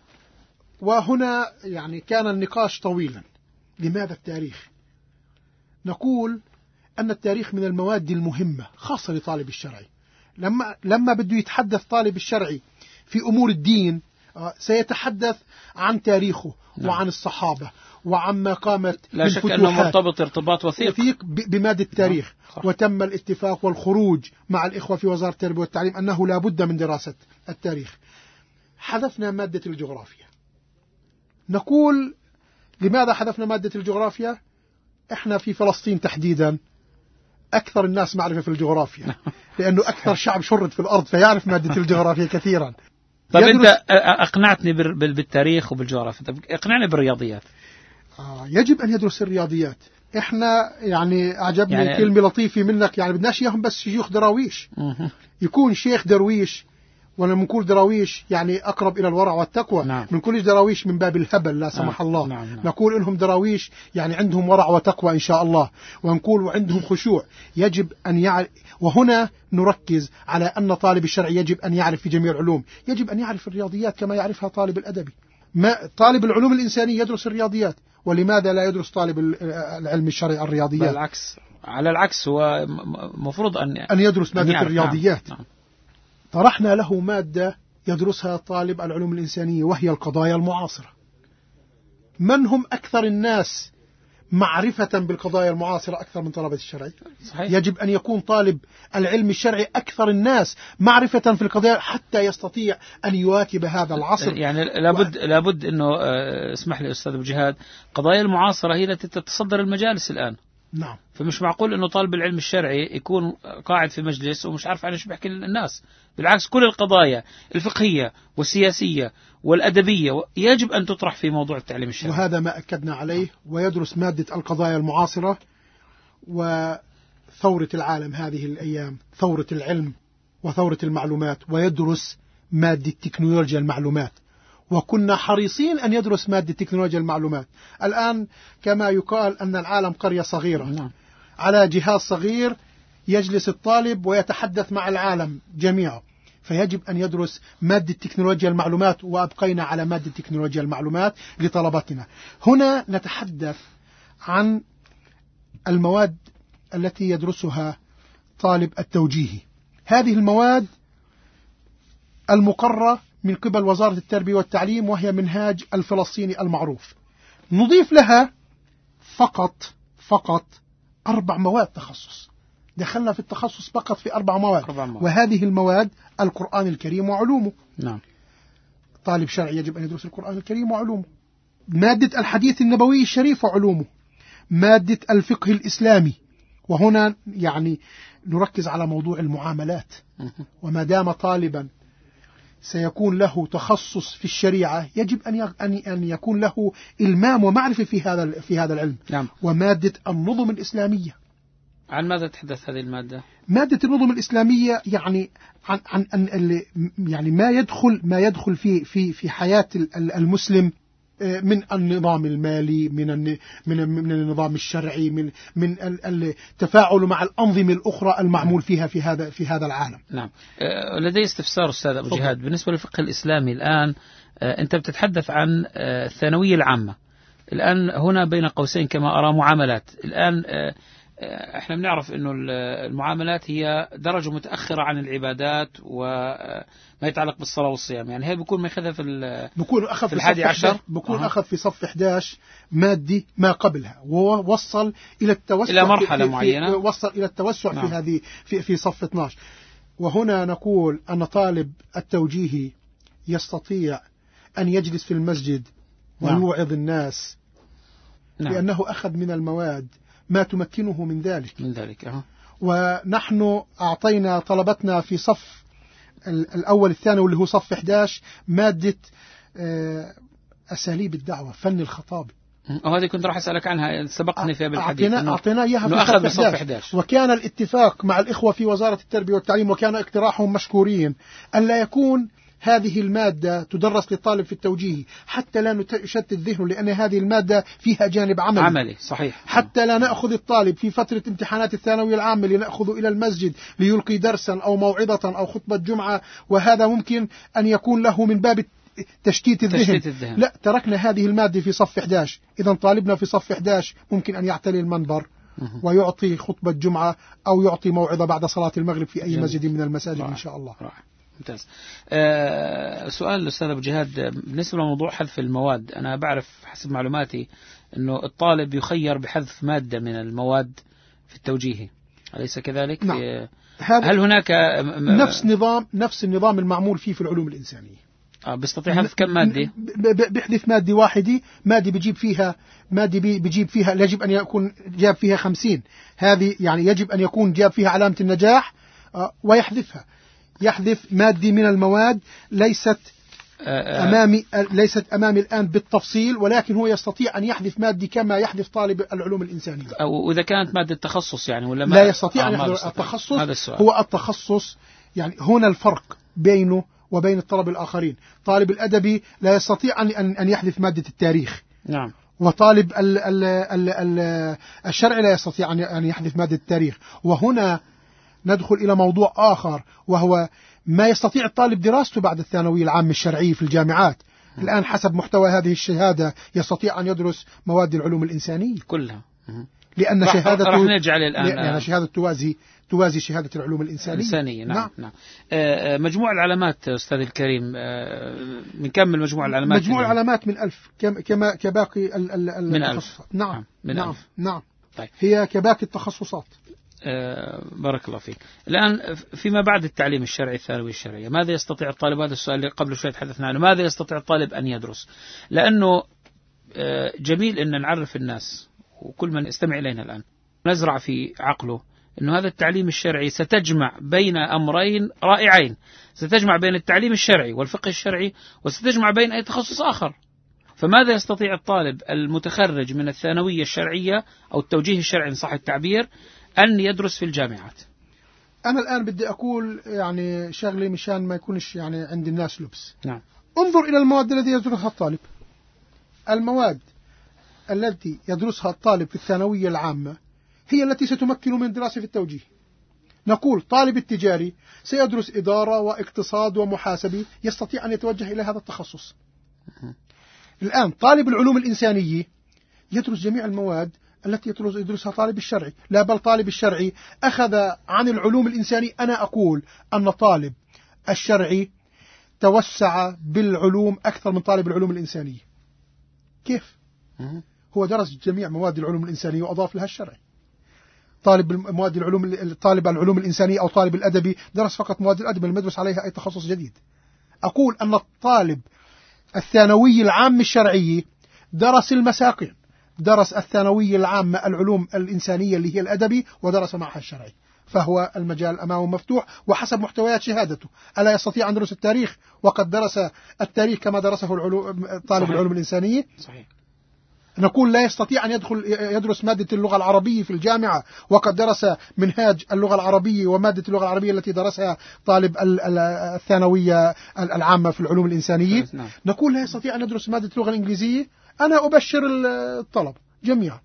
وهنا يعني كان النقاش طويلا. لماذا التاريخ؟ نقول أن التاريخ من المواد المهمة خاصة لطالب الشرعي. لما لما بده يتحدث طالب الشرعي في أمور الدين سيتحدث عن تاريخه نعم. وعن الصحابة وعما قامت لا شك أنه مرتبط ارتباط وثيق, وثيق بمادة التاريخ نعم. وتم الاتفاق والخروج مع الإخوة في وزارة التربية والتعليم أنه لا بد من دراسة التاريخ. حذفنا مادة الجغرافيا. نقول لماذا حذفنا مادة الجغرافيا؟ احنا في فلسطين تحديدا أكثر الناس معرفة في الجغرافيا لأنه أكثر شعب شرد في الأرض فيعرف مادة الجغرافيا كثيرا. طب أنت أقنعتني بالتاريخ وبالجغرافيا، طب أقنعني بالرياضيات. آه يجب أن يدرس الرياضيات. إحنا يعني أعجبني يعني كلمة لطيفة منك، يعني بدناش إياهم بس شيوخ دراويش. يكون شيخ درويش، ولا منقول دراويش يعني أقرب إلى الورع والتقوى. نعم. منقولش دراويش من باب الهبل لا سمح الله. نعم. نعم. نقول إنهم دراويش يعني عندهم ورع وتقوى إن شاء الله، ونقول وعندهم خشوع. يجب أن يعرف، وهنا نركز على أن طالب الشرع يجب أن يعرف في جميع العلوم. يجب أن يعرف الرياضيات كما يعرفها طالب الأدبي. ما طالب العلوم الإنسانية يدرس الرياضيات، ولماذا لا يدرس طالب العلم الشرعي الرياضيات؟ بالعكس، على العكس هو مفروض أن أن يدرس مادة أن الرياضيات. نعم. طرحنا له مادة يدرسها طالب العلوم الإنسانية وهي القضايا المعاصرة. من هم أكثر الناس معرفة بالقضايا المعاصرة أكثر من طلبة الشرعي؟ صحيح. يجب أن يكون طالب العلم الشرعي أكثر الناس معرفة في القضايا حتى يستطيع أن يواكب هذا العصر. يعني لابد و... لابد أنه اسمح لي أستاذ أبو جهاد، قضايا المعاصرة هي التي تتصدر المجالس الآن. نعم. فمش معقول أنه طالب العلم الشرعي يكون قاعد في مجلس ومش عارف عن ايش بيحكي الناس. بالعكس، كل القضايا الفقهية والسياسية والأدبية يجب أن تطرح في موضوع التعليم الشرعي، وهذا ما أكدنا عليه. ويدرس مادة القضايا المعاصرة وثورة العالم هذه الأيام، ثورة العلم وثورة المعلومات، ويدرس مادة تكنولوجيا المعلومات. وكنا حريصين أن يدرس مادة تكنولوجيا المعلومات. الآن كما يقال أن العالم قرية صغيرة. نعم. على جهاز صغير يجلس الطالب ويتحدث مع العالم جميعا، فيجب أن يدرس مادة تكنولوجيا المعلومات، وأبقينا على مادة تكنولوجيا المعلومات لطلبتنا. هنا نتحدث عن المواد التي يدرسها طالب التوجيهي. هذه المواد المقررة من قبل وزارة التربية والتعليم، وهي منهاج الفلسطيني المعروف. نضيف لها فقط فقط أربع مواد تخصص. دخلنا في التخصص فقط في أربع مواد, أربع مواد. وهذه المواد القرآن الكريم وعلومه. نعم. طالب شرعي يجب أن يدرس القرآن الكريم وعلومه، مادة الحديث النبوي الشريف وعلومه، مادة الفقه الإسلامي. وهنا يعني نركز على موضوع المعاملات. وما دام طالبا سيكون له تخصص في الشريعة يجب أن أن يكون له إلمام ومعرفة في هذا في هذا العلم. نعم. ومادة النظم الإسلامية. عن ماذا تحدث هذه المادة؟ مادة النظم الإسلامية يعني عن عن عن يعني ما يدخل ما يدخل في في في حياة المسلم من النظام المالي، من من من النظام الشرعي، من من التفاعل مع الأنظمة الأخرى المعمول فيها في هذا في هذا العالم. نعم. لدي استفسار أستاذ أبو جهاد بالنسبة للفقه الإسلامي. الآن أنت بتتحدث عن الثانوية العامة، الآن هنا بين قوسين كما أرى معاملات. الآن احنا بنعرف انه المعاملات هي درجة متأخرة عن العبادات وما يتعلق بالصلاة والصيام، يعني هي بيكون ما ياخذها في بيكون اخذ في الحادي عشر، بيكون اخذ في صف إحدى عشر مادي ما قبلها، ووصل الى التوسع الى مرحلة في معينة، وصل الى التوسع نعم. في هذه في في صف اثني عشر. وهنا نقول ان طالب التوجيهي يستطيع ان يجلس في المسجد ويوعظ الناس، نعم. لانه اخذ من المواد ما تمكنه من ذلك من ذلك أه. ونحن أعطينا طلبتنا في صف الأول الثاني واللي هو صف إحدى عشر مادة أساليب الدعوة، فن الخطاب. وهذه كنت راح أسألك عنها، سبقني فيها بالحديث. أعطينا أعطينا إياها في أخذ صف إحدى عشر. وكان الاتفاق مع الإخوة في وزارة التربية والتعليم، وكان اقتراحهم مشكورين أن لا يكون هذه المادة تدرس للطالب في التوجيه حتى لا نشتت ذهنه، لأن هذه المادة فيها جانب عملي. عملي صحيح. حتى لا نأخذ الطالب في فترة امتحانات الثانوية العامة لنأخذه إلى المسجد ليلقي درسا أو موعظة أو خطبة جمعة، وهذا ممكن أن يكون له من باب تشتيت الذهن. تشتيت الذهن. لا، تركنا هذه المادة في صف إحدى عشر. إذا طالبنا في صف إحدى عشر ممكن أن يعتلي المنبر ويعطي خطبة جمعة أو يعطي موعظة بعد صلاة المغرب في أي جميل. مسجد من المساجد رائع. إن شاء الله. رائع. ممتاز. أه سؤال الأستاذ أبو جهاد بالنسبة لموضوع حذف المواد. أنا بعرف حسب معلوماتي أنه الطالب يخير بحذف مادة من المواد في التوجيهي، أليس كذلك؟ نعم. هل هناك نفس نظام نفس النظام المعمول فيه في العلوم الإنسانية؟ آه بيستطيع حذف كم مادة؟ بيحذف مادة واحدة، مادة بيجيب فيها مادة بيجيب فيها يجب أن يكون جاب فيها خمسين، هذه يعني يجب أن يكون جاب فيها علامة النجاح ويحذفها. يحذف مادة من المواد ليست أمامي ليست أمامي الآن بالتفصيل، ولكن هو يستطيع أن يحذف مادة كما يحذف طالب العلوم الإنسانية. أو إذا كانت مادة تخصص يعني ولا ما لا يستطيع أن يحذف التخصص. هو التخصص يعني هنا الفرق بينه وبين الطلبة الآخرين. طالب الأدبي لا يستطيع أن أن يحذف مادة التاريخ. نعم. وطالب ال ال ال ال الشرع لا يستطيع أن يحذف مادة التاريخ. وهنا ندخل إلى موضوع آخر، وهو ما يستطيع الطالب دراسته بعد الثانوية العامة الشرعية في الجامعات. م. الآن حسب محتوى هذه الشهادة يستطيع أن يدرس مواد العلوم الإنسانية كلها، لأن شهادة راح نرجع الآن لأن شهادة توازي توازي شهادة العلوم الإنسانية. الإنسانية. نعم. نعم. نعم. آه مجموع العلامات أستاذ الكريم، آه بنكمل مجموع العلامات. مجموع العلامات من ألف كما كباقي ال ال من ألف. نعم. من نعم. ألف. نعم. طيب. هي كباقي التخصصات. آه بارك الله فيك. الآن فيما بعد التعليم الشرعي الثانوي الشرعية، ماذا يستطيع الطالب؟ هذا السؤال اللي قبل شوي تحدثنا عنه، ماذا يستطيع الطالب أن يدرس؟ لأنه آه جميل أن نعرف الناس وكل من يستمع إلينا الآن نزرع في عقله أنه هذا التعليم الشرعي ستجمع بين أمرين رائعين، ستجمع بين التعليم الشرعي والفقه الشرعي، وستجمع بين أي تخصص آخر. فماذا يستطيع الطالب المتخرج من الثانوية الشرعية أو التوجيه الشرعي إن صح التعبير أن يدرس في الجامعات؟ أنا الآن بدي أقول يعني شغلي مشان ما يكونش يعني عند الناس لبس. نعم. انظر إلى المواد التي يدرسها الطالب. المواد التي يدرسها الطالب في الثانوية العامة هي التي ستمكن من دراسة في التوجيه. نقول طالب التجاري سيدرس إدارة واقتصاد ومحاسبة، يستطيع أن يتوجه إلى هذا التخصص. الآن طالب العلوم الإنسانية يدرس جميع المواد التي يدرسها طالب الشرعي. لا، بل طالب الشرعي أخذ عن العلوم الإنسانية. أنا أقول أن طالب الشرعي توسع بالعلوم أكثر من طالب العلوم الإنسانية. كيف؟ هو درس جميع مواد العلوم الإنسانية وأضاف لها الشرعي. طالب مواد العلوم طالب العلوم الإنسانية أو طالب الأدبي درس فقط مواد الأدب، لم يدرس عليها أي تخصص جديد. أقول أن الطالب الثانوي العام الشرعي درس المساقين، درس الثانوي العام العلوم الإنسانية اللي هي الأدبي ودرس معها الشرعي، فهو المجال أمامه مفتوح وحسب محتويات شهادته. ألا يستطيع أن يدرس التاريخ وقد درس التاريخ كما درسه العلوم طالب صحيح. العلوم الإنسانية صحيح. نقول لا يستطيع أن يدخل يدرس مادة اللغة العربية في الجامعة وقد درس منهاج اللغة العربية ومادة اللغة العربية التي درسها طالب الثانوية العامة في العلوم الإنسانية. نقول لا يستطيع أن يدرس مادة اللغة الإنجليزية. أنا أبشر الطلب جميعا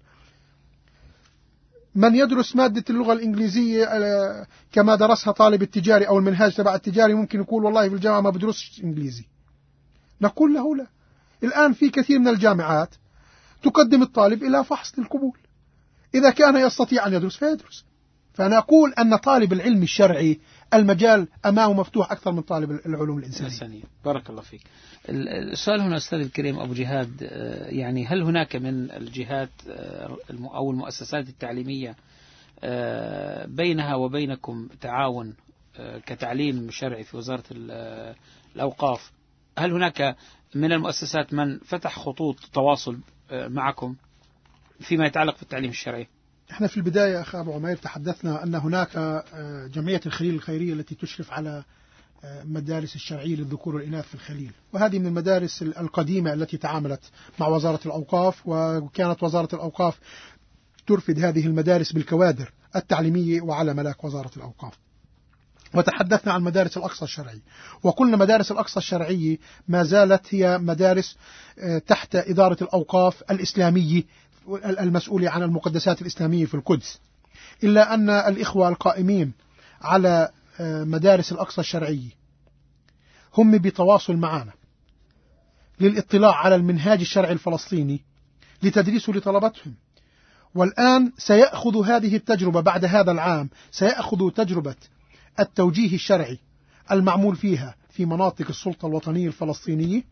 من يدرس مادة اللغة الإنجليزية كما درسها طالب التجاري أو المنهاج تبع التجاري ممكن يقول والله في الجامعة ما بدرسش إنجليزي. نقول له لا، الآن في كثير من الجامعات تقدم الطالب إلى فحص القبول، إذا كان يستطيع أن يدرس فيدرس. فأنا أقول أن طالب العلم الشرعي المجال أمامه مفتوح أكثر من طالب العلوم الإنسانية. بارك الله فيك. السؤال هنا أستاذ الكريم أبو جهاد، يعني هل هناك من الجهات أو المؤسسات التعليمية بينها وبينكم تعاون كتعليم شرعي في وزارة الأوقاف؟ هل هناك من المؤسسات من فتح خطوط تواصل معكم فيما يتعلق بالتعليم الشرعي؟ احنا في البداية أخ أبو عمير تحدثنا أن هناك جمعية الخليل الخيرية التي تشرف على مدارس الشرعية للذكور والإناث في الخليل، وهذه من المدارس القديمة التي تعاملت مع وزارة الأوقاف، وكانت وزارة الأوقاف ترفد هذه المدارس بالكوادر التعليمية وعلى ملاك وزارة الأوقاف. وتحدثنا عن مدارس الأقصى الشرعي، وقلنا مدارس الأقصى الشرعية ما زالت هي مدارس تحت إدارة الأوقاف الإسلامية المسؤولة عن المقدسات الإسلامية في القدس، إلا أن الإخوة القائمين على مدارس الأقصى الشرعية هم بتواصل معنا للإطلاع على المنهاج الشرعي الفلسطيني لتدريسه لطلبتهم. والآن سيأخذ هذه التجربة بعد هذا العام، سيأخذ تجربة التوجيه الشرعي المعمول فيها في مناطق السلطة الوطنية الفلسطينية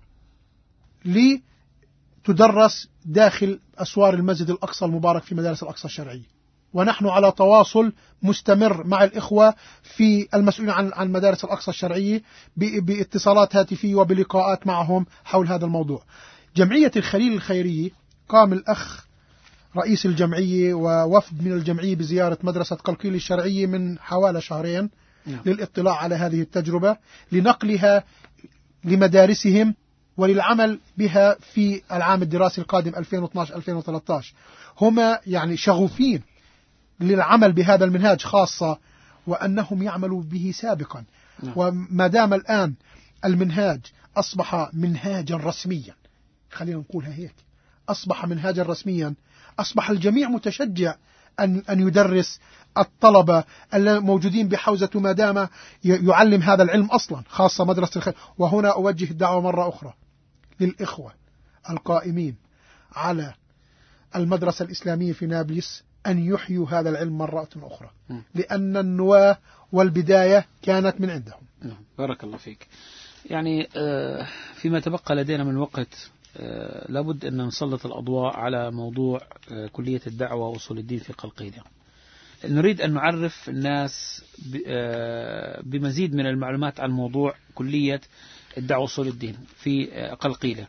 لتدرس داخل أسوار المسجد الأقصى المبارك في مدارس الأقصى الشرعية. ونحن على تواصل مستمر مع الإخوة في المسؤولين عن عن مدارس الأقصى الشرعية باتصالات هاتفية وبلقاءات معهم حول هذا الموضوع. جمعية الخليل الخيرية قام الأخ رئيس الجمعية ووفد من الجمعية بزيارة مدرسة قلقيل الشرعية من حوالي شهرين نعم. للإطلاع على هذه التجربة لنقلها لمدارسهم وللعمل بها في العام الدراسي القادم ألفين واثني عشر ألفين وثلاثة عشر. هما يعني شغوفين للعمل بهذا المنهاج خاصة وأنهم يعملوا به سابقا نعم. وما دام الآن المنهاج أصبح منهاجا رسميا، خلينا نقولها هيك، أصبح منهاجا رسميا، أصبح الجميع متشجع أن أن يدرس الطلبة الموجودين بحوزة ما دام يعلم هذا العلم أصلا، خاصة مدرسة الخير. وهنا أوجه الدعوة مرة أخرى للإخوة القائمين على المدرسة الإسلامية في نابلس أن يحيوا هذا العلم مرة أخرى، لأن النواة والبداية كانت من عندهم. بارك الله فيك. يعني فيما تبقى لدينا من وقت لابد أن نسلط الأضواء على موضوع كلية الدعوة وأصول الدين في قلقيلة. نريد أن نعرف الناس بمزيد من المعلومات عن موضوع كلية الدعوة وأصول الدين في قلقيلة،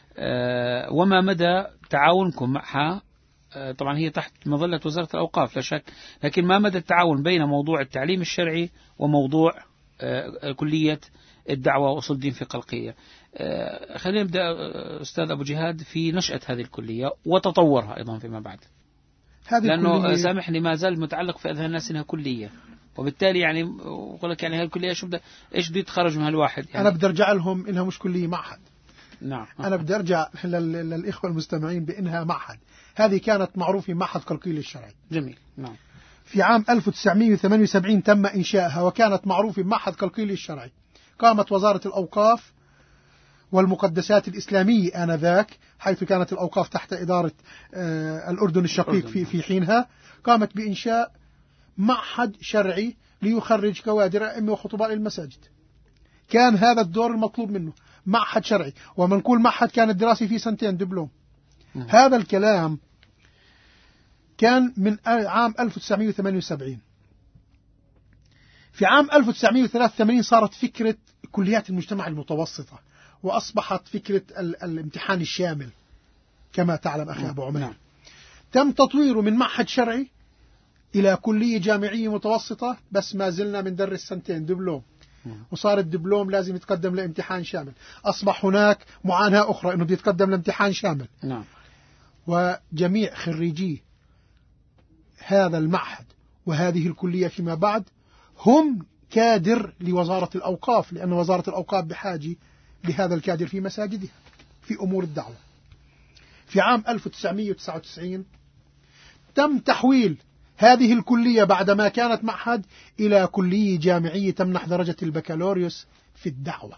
وما مدى تعاونكم معها. طبعا هي تحت مظلة وزارة الأوقاف لا شك، لكن ما مدى التعاون بين موضوع التعليم الشرعي وموضوع كلية الدعوة وأصول الدين في قلقية؟ خلينا نبدأ أستاذ أبو جهاد في نشأة هذه الكلية وتطورها أيضا فيما بعد، لأنه سامحني ما زال متعلق في أذهان الناس إنها كلية، وبالتالي يعني أقول لك يعني هالكلية شو بدأ إيش بده يتخرج من هالواحد يعني. أنا بدي أرجع لهم إنها مش كلية معهد. نعم. أنا بدي أرجع للإخوة المستمعين بإنها معهد. هذه كانت معروفة معهد قلقيل الشرعي. جميل. نعم. في عام ألف وتسعمائة وثمانية وسبعين تم إنشائها وكانت معروفة معهد قلقيل الشرعي. قامت وزارة الأوقاف والمقدسات الإسلامية آنذاك، حيث كانت الأوقاف تحت إدارة الأردن الشقيق في في حينها، قامت بإنشاء معهد شرعي ليخرج كوادر أئمة وخطباء المساجد. كان هذا الدور المطلوب منه، معهد شرعي. ومن كل معهد كان الدراسي فيه سنتين دبلوم. م. هذا الكلام كان من عام ألف وتسعمائة وثمانية وسبعين. في عام ألف وتسعمائة وثلاثة وثمانين صارت فكرة كليات المجتمع المتوسطة، وأصبحت فكرة ال الامتحان الشامل كما تعلم أخي أبو عمير. نعم. تم تطويره من معهد شرعي إلى كلية جامعية متوسطة، بس ما زلنا بندرس سنتين دبلوم، وصار الدبلوم لازم يتقدم لامتحان شامل. أصبح هناك معاناة أخرى أنه يتقدم لامتحان شامل. نعم. وجميع خريجي هذا المعهد وهذه الكلية فيما بعد هم كادر لوزارة الأوقاف، لأن وزارة الأوقاف بحاجة لهذا الكادر في مساجدها في أمور الدعوة. في عام ألف وتسعمائة وتسعة وتسعين تم تحويل هذه الكلية بعدما كانت معهد إلى كلية جامعية تمنح درجة البكالوريوس في الدعوة.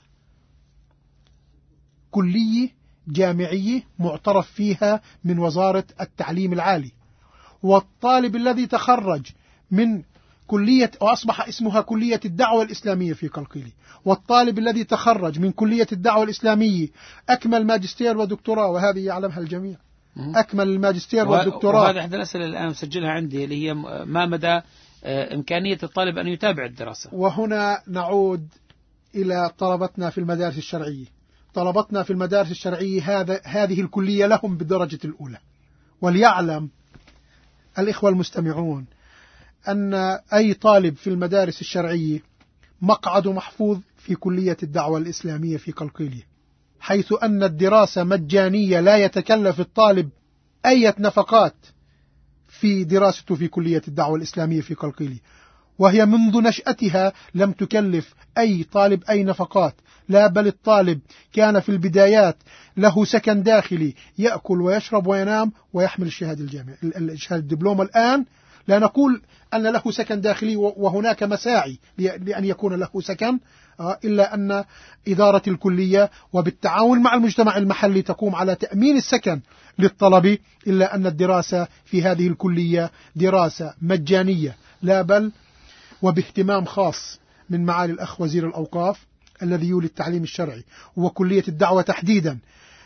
كلية جامعية معترف فيها من وزارة التعليم العالي، والطالب الذي تخرج من كلية وأصبح اسمها كلية الدعوة الإسلامية في قلقيلي، والطالب الذي تخرج من كلية الدعوة الإسلامية أكمل ماجستير ودكتوراه، وهذه يعلمها الجميع، أكمل الماجستير والدكتوراه. وهذا إحدى الأسئلة الآن مسجلها عندي اللي هي ما مدى إمكانية الطالب أن يتابع الدراسة. وهنا نعود إلى طلبتنا في المدارس الشرعية. طلبتنا في المدارس الشرعية هذا هذه الكلية لهم بالدرجة الأولى. وليعلم الإخوة المستمعون أن أي طالب في المدارس الشرعية مقعد محفوظ في كلية الدعوة الإسلامية في قلقيلية، حيث أن الدراسة مجانية، لا يتكلف الطالب أي نفقات في دراسته في كلية الدعوة الإسلامية في قلقيلية، وهي منذ نشأتها لم تكلف أي طالب أي نفقات، لا بل الطالب كان في البدايات له سكن داخلي يأكل ويشرب وينام ويحمل الشهادة الجامعية الشهادة الدبلوم. الآن لا نقول أن له سكن داخلي وهناك مساعي لأن يكون له سكن، إلا أن إدارة الكلية وبالتعاون مع المجتمع المحلي تقوم على تأمين السكن للطلبة، إلا أن الدراسة في هذه الكلية دراسة مجانية، لا بل وباهتمام خاص من معالي الأخ وزير الأوقاف الذي يولي التعليم الشرعي وكلية الدعوة تحديدا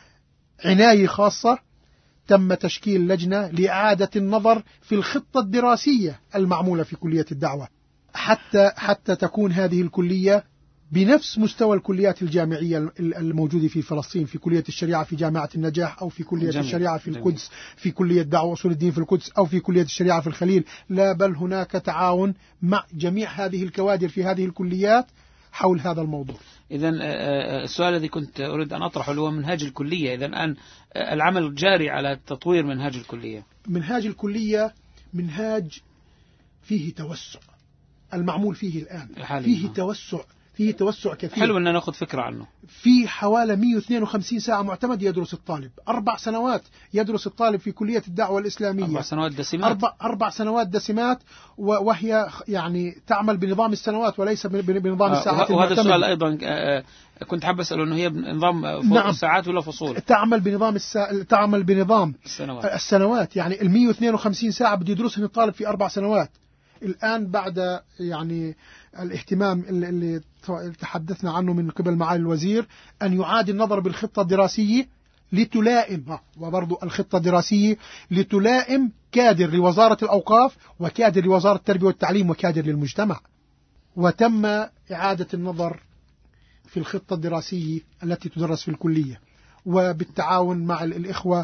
عناية خاصة. تم تشكيل لجنة لإعادة النظر في الخطة الدراسية المعمولة في كلية الدعوة حتى حتى تكون هذه الكلية بنفس مستوى الكليات الجامعية الموجودة في فلسطين، في كلية الشريعة في جامعة النجاح، أو في كلية جميل. الشريعة في القدس، في كلية دعوة أصول الدين في القدس، أو في كلية الشريعة في الخليل. لا بل هناك تعاون مع جميع هذه الكوادر في هذه الكليات حول هذا الموضوع. إذن السؤال الذي كنت أريد أن أطرحه هو منهاج الكلية. إذن الآن العمل جاري على تطوير منهاج الكلية. منهاج الكلية منهاج فيه توسع، المعمول فيه الآن فيه توسع فيه توسع كثير. حلو أن نأخذ فكرة عنه. في حوالي مئة واثنين وخمسين ساعة معتمد يدرس الطالب، أربع سنوات يدرس الطالب في كلية الدعوة الإسلامية، أربع سنوات دسمات أربع, أربع سنوات دسمات وهي يعني تعمل بنظام السنوات وليس بنظام الساعات. وهذا السؤال أيضا كنت حاب أسأله أنه هي بنظام نعم. ساعات ولا فصول؟ تعمل بنظام السا... تعمل بنظام السنوات. السنوات يعني ال مئة واثنين وخمسين ساعة بده يدرسهم الطالب في أربع سنوات. الآن بعد يعني الاهتمام اللي تحدثنا عنه من قبل معالي الوزير أن يعاد النظر بالخطة الدراسية لتلائم، وبرضو الخطة الدراسية لتلائم كادر لوزارة الأوقاف وكادر لوزارة التربية والتعليم وكادر للمجتمع. وتم إعادة النظر في الخطة الدراسية التي تدرس في الكلية وبالتعاون مع الإخوة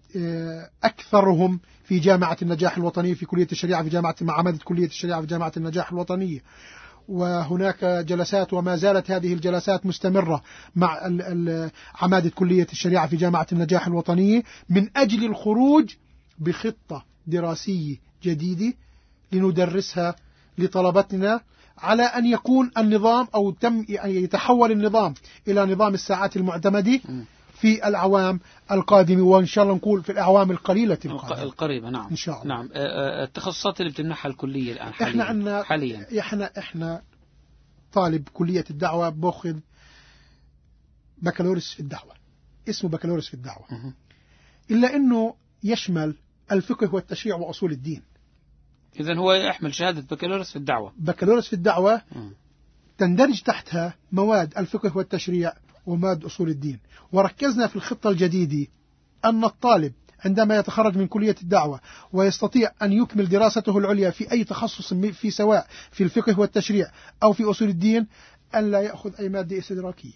أكثرهم في جامعة النجاح الوطنية في كلية الشريعة في جامعة معامدة كلية الشريعة في جامعة النجاح الوطنية. وهناك جلسات وما زالت هذه الجلسات مستمرة مع عمادة كلية الشريعة في جامعة النجاح الوطنية من أجل الخروج بخطة دراسية جديدة لندرسها لطلبتنا على أن يكون النظام أو تم يتحول النظام إلى نظام الساعات المعتمدة في الأعوام القادمة، وإن شاء الله نقول في الأعوام القليلة القادمة القريبة. نعم إن شاء الله. نعم. التخصصات اللي بتمنحها الكلية الآن حاليا إحنا عنا حاليا إحنا إحنا طالب كلية الدعوة بأخذ بكالوريوس في الدعوة، اسمه بكالوريوس في الدعوة م- إلا أنه يشمل الفقه والتشريع وأصول الدين. إذن هو يحمل شهادة بكالوريوس في الدعوة. بكالوريوس في الدعوة م- تندرج تحتها مواد الفقه والتشريع ومواد أصول الدين. وركزنا في الخطة الجديدة أن الطالب عندما يتخرج من كلية الدعوة ويستطيع أن يكمل دراسته العليا في أي تخصص، في سواء في الفقه والتشريع أو في أصول الدين، أن لا يأخذ أي مادة استدراكية.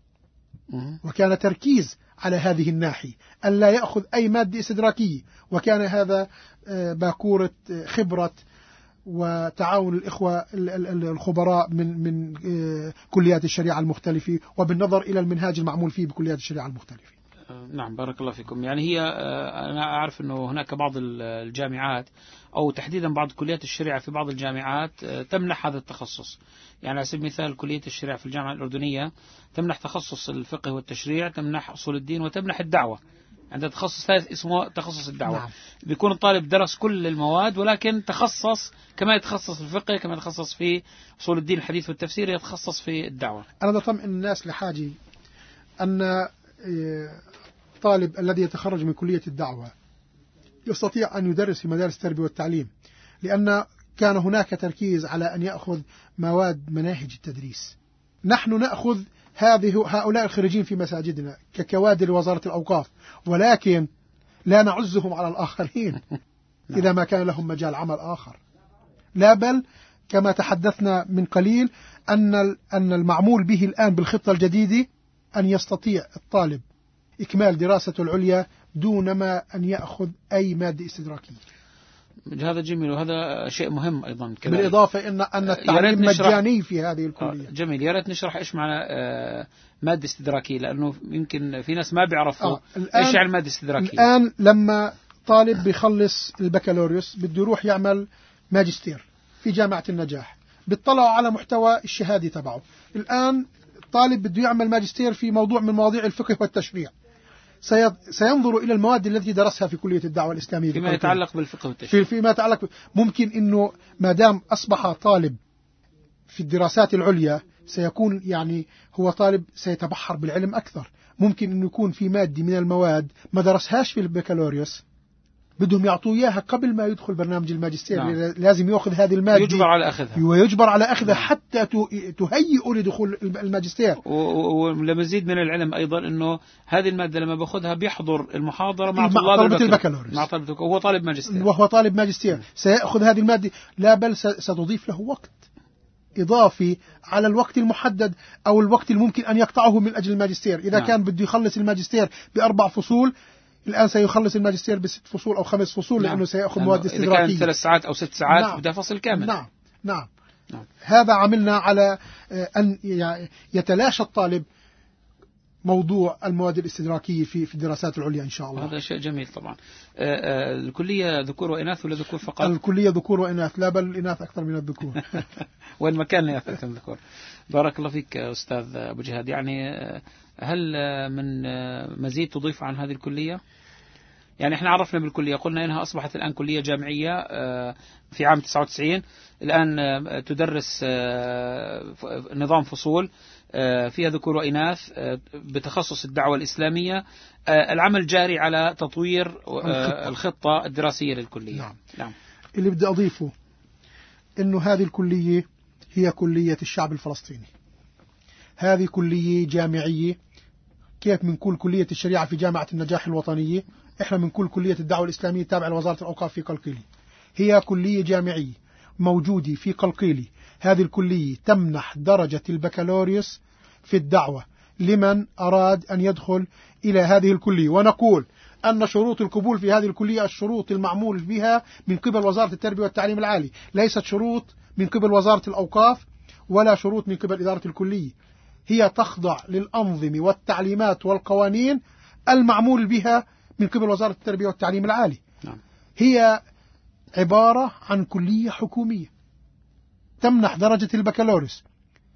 وكان تركيز على هذه الناحية، أن لا يأخذ أي مادة استدراكية، وكان هذا باكورة خبرة وتعاون الإخوة الخبراء من من كليات الشريعة المختلفة، وبالنظر إلى المنهاج المعمول فيه بكليات الشريعة المختلفة. نعم، بارك الله فيكم. يعني هي أنا أعرف أنه هناك بعض الجامعات أو تحديدا بعض كليات الشريعة في بعض الجامعات تمنح هذا التخصص. يعني على سبيل المثال كلية الشريعة في الجامعة الأردنية تمنح تخصص الفقه والتشريع، تمنح أصول الدين، وتمنح الدعوة. عندها تخصص ثالث اسمه تخصص الدعوة. نعم. بيكون الطالب درس كل المواد ولكن تخصص، كما يتخصص في الفقه، كما يتخصص في أصول الدين الحديث والتفسير، يتخصص في الدعوة. أنا بطمئن الناس لحاجة أن الطالب الذي يتخرج من كلية الدعوة يستطيع أن يدرس في مدارس التربية والتعليم، لأن كان هناك تركيز على أن يأخذ مواد مناهج التدريس. نحن نأخذ هذه هؤلاء الخريجين في مساجدنا ككوادر وزارة الأوقاف، ولكن لا نعزهم على الآخرين إذا ما كان لهم مجال عمل آخر. لا، بل كما تحدثنا من قليل أن أن المعمول به الآن بالخطة الجديدة أن يستطيع الطالب إكمال دراسته العليا دون ما أن يأخذ أي مادة استدراكية. هذا جميل، وهذا شيء مهم أيضا كذلك. بالإضافة إن أن التعليم مجاني في هذه الكلية. جميل، يا ريت نشرح إيش معنى مادة استدراكية، لأنه يمكن في ناس ما بيعرفوا إيش يعني مادة استدراكية. الآن لما طالب بيخلص البكالوريوس بده يروح يعمل ماجستير في جامعة النجاح، بيطلعوا على محتوى الشهادة تبعه. الآن الطالب بده يعمل ماجستير في موضوع من مواضيع الفقه والتشريع، سينظر إلى المواد التي درسها في كلية الدعوة الإسلامية فيما يتعلق بالفقه والتشريع. فيما يتعلق ممكن إنه ما دام أصبح طالب في الدراسات العليا سيكون يعني هو طالب سيتبحر بالعلم أكثر. ممكن إنه يكون في مادة من المواد ما درسهاش في البكالوريوس بدهم يعطوه إياها قبل ما يدخل برنامج الماجستير. نعم. لازم يأخذ هذه المادة، يجبر على أخذها ويجبر على أخذها. نعم. حتى تهيئه لدخول الماجستير. ولمزيد من العلم أيضا أنه هذه المادة لما بأخذها بيحضر المحاضرة مع طلبة البكالوريوس، مع طلبة وهو طالب ماجستير وهو طالب ماجستير سيأخذ هذه المادة. لا، بل ستضيف له وقت إضافي على الوقت المحدد أو الوقت الممكن أن يقطعه من أجل الماجستير. إذا نعم. كان بده يخلص الماجستير بأربع فصول، الآن سيخلص الماجستير بست فصول أو خمس فصول. نعم. لأنه سيأخذ مواد استدراكية. إذا كان ثلاث ساعات أو ست ساعات نعم. بدأ فصل كامل. نعم. نعم. نعم. هذا عملنا على أن يتلاشى الطالب موضوع المواد الاستدراكية في في الدراسات العليا إن شاء الله. هذا شيء جميل طبعا. الكلية ذكور وإناث ولا ذكور فقط؟ الكلية ذكور وإناث، لا بل الإناث أكثر من الذكور. وين مكان الإناث أكثر من الذكور. بارك الله فيك أستاذ أبو جهاد. يعني هل من مزيد تضيف عن هذه الكلية؟ يعني احنا عرفنا بالكلية، قلنا انها اصبحت الان كلية جامعية في عام تسعة وتسعين، الان تدرس نظام فصول فيها ذكور وإناث بتخصص الدعوة الإسلامية. العمل جاري على تطوير الخطة, الخطة الدراسية للكلية. نعم. نعم. اللي بدي أضيفه إنه هذه الكلية هي كلية الشعب الفلسطيني. هذه كلية جامعية، كيف من كل كلية الشريعة في جامعة النجاح الوطنية، إحنا من كل كلية الدعوة الإسلامية تابعة لوزارة الأوقاف في قلقيلي. هي كلية جامعية موجودة في قلقيلي. هذه الكلية تمنح درجة البكالوريوس في الدعوة لمن أراد أن يدخل إلى هذه الكلية. ونقول أن شروط القبول في هذه الكلية الشروط المعمول بها من قبل وزارة التربية والتعليم العالي، ليست شروط من قبل وزارة الأوقاف ولا شروط من قبل إدارة الكلية. هي تخضع للأنظمة والتعليمات والقوانين المعمول بها من قبل وزارة التربية والتعليم العالي. نعم. هي عبارة عن كلية حكومية تمنح درجة البكالوريوس،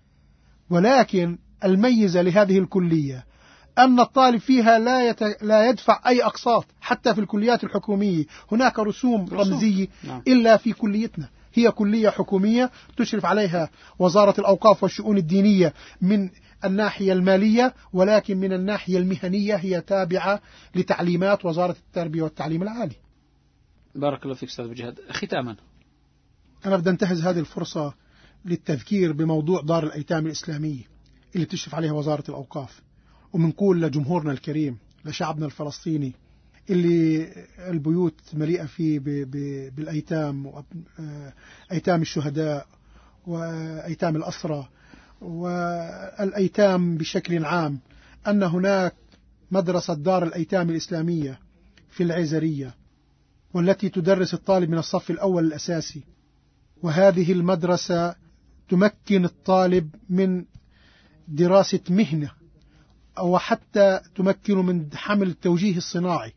ولكن الميزة لهذه الكلية أن الطالب فيها لا, يت... لا يدفع أي أقساط. حتى في الكليات الحكومية هناك رسوم, رسوم. رمزية. نعم. إلا في كليتنا هي كلية حكومية تشرف عليها وزارة الأوقاف والشؤون الدينية من الناحية المالية، ولكن من الناحية المهنية هي تابعة لتعليمات وزارة التربية والتعليم العالي. بارك الله فيك أستاذ أبو جهاد. ختاما، أنا بدي أنتهز هذه الفرصة للتذكير بموضوع دار الأيتام الإسلامية اللي تشرف عليها وزارة الأوقاف، ومنقول لجمهورنا الكريم لشعبنا الفلسطيني اللي البيوت مليئة فيه بالأيتام، أيتام الشهداء وأيتام الأسرى والأيتام بشكل عام، أن هناك مدرسة دار الأيتام الإسلامية في العزرية، والتي تدرس الطالب من الصف الأول الأساسي. وهذه المدرسة تمكن الطالب من دراسة مهنة، أو حتى تمكن من حمل التوجيه الصناعي.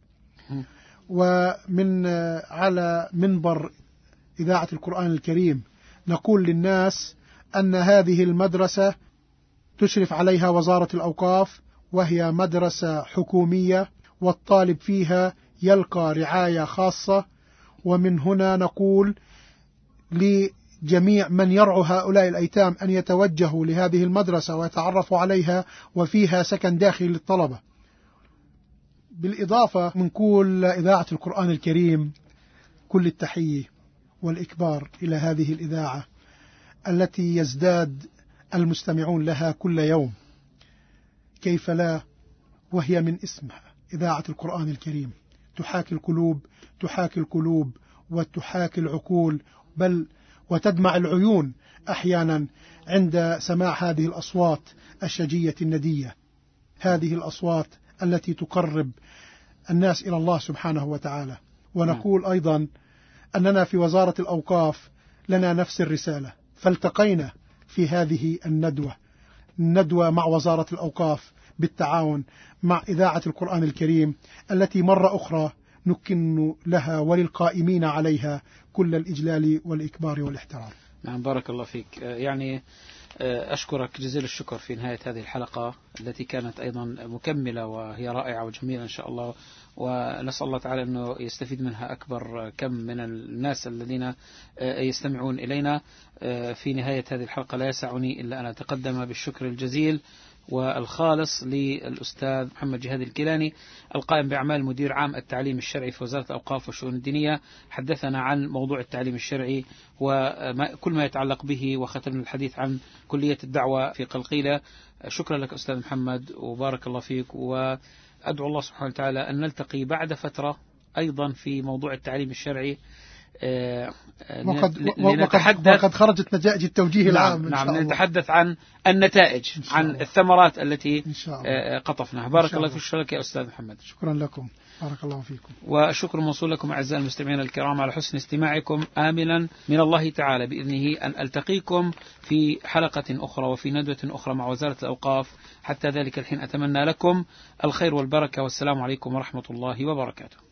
ومن على منبر إذاعة القرآن الكريم نقول للناس أن هذه المدرسة تشرف عليها وزارة الأوقاف، وهي مدرسة حكومية، والطالب فيها يلقى رعاية خاصة. ومن هنا نقول لجميع من يرعى هؤلاء الأيتام أن يتوجهوا لهذه المدرسة ويتعرفوا عليها، وفيها سكن داخلي للطلبة. بالإضافة نقول إذاعة القرآن الكريم كل التحية والإكبار إلى هذه الإذاعة التي يزداد المستمعون لها كل يوم، كيف لا، وهي من اسمها إذاعة القرآن الكريم، تحاكي القلوب تحاكي القلوب وتحاكي العقول، بل وتدمع العيون أحيانا عند سماع هذه الأصوات الشجية الندية، هذه الأصوات التي تقرب الناس إلى الله سبحانه وتعالى. ونقول أيضا أننا في وزارة الأوقاف لنا نفس الرسالة، فالتقينا في هذه الندوة الندوة مع وزارة الأوقاف بالتعاون مع إذاعة القرآن الكريم، التي مرة أخرى نكن لها وللقائمين عليها كل الإجلال والإكبار والاحترام. نعم، بارك الله فيك. يعني أشكرك جزيل الشكر في نهاية هذه الحلقة التي كانت أيضا مكملة وهي رائعة وجميلة إن شاء الله، ونسأل الله تعالى أنه يستفيد منها أكبر كم من الناس الذين يستمعون إلينا. في نهاية هذه الحلقة لا يسعني إلا أن أتقدم بالشكر الجزيل والخالص للأستاذ محمد جهاد الكيلاني، القائم بأعمال مدير عام التعليم الشرعي في وزارة الأوقاف والشؤون الدينية. حدثنا عن موضوع التعليم الشرعي وكل ما يتعلق به، وختمنا الحديث عن كلية الدعوة في قلقيلة. شكرا لك أستاذ محمد وبارك الله فيك، وأدعو الله سبحانه وتعالى أن نلتقي بعد فترة أيضا في موضوع التعليم الشرعي. وقد, وقد, وقد خرجت نتائج التوجيه نعم العام. نعم نتحدث عن النتائج، عن الثمرات التي إن قطفناها. بارك الله فيك يا أستاذ محمد. شكرا لكم، بارك الله فيكم. والشكر موصول لكم أعزائي المستمعين الكرام على حسن استماعكم، آملا من الله تعالى بإذنه أن ألتقيكم في حلقة أخرى وفي ندوة أخرى مع وزارة الأوقاف. حتى ذلك الحين أتمنى لكم الخير والبركة، والسلام عليكم ورحمة الله وبركاته.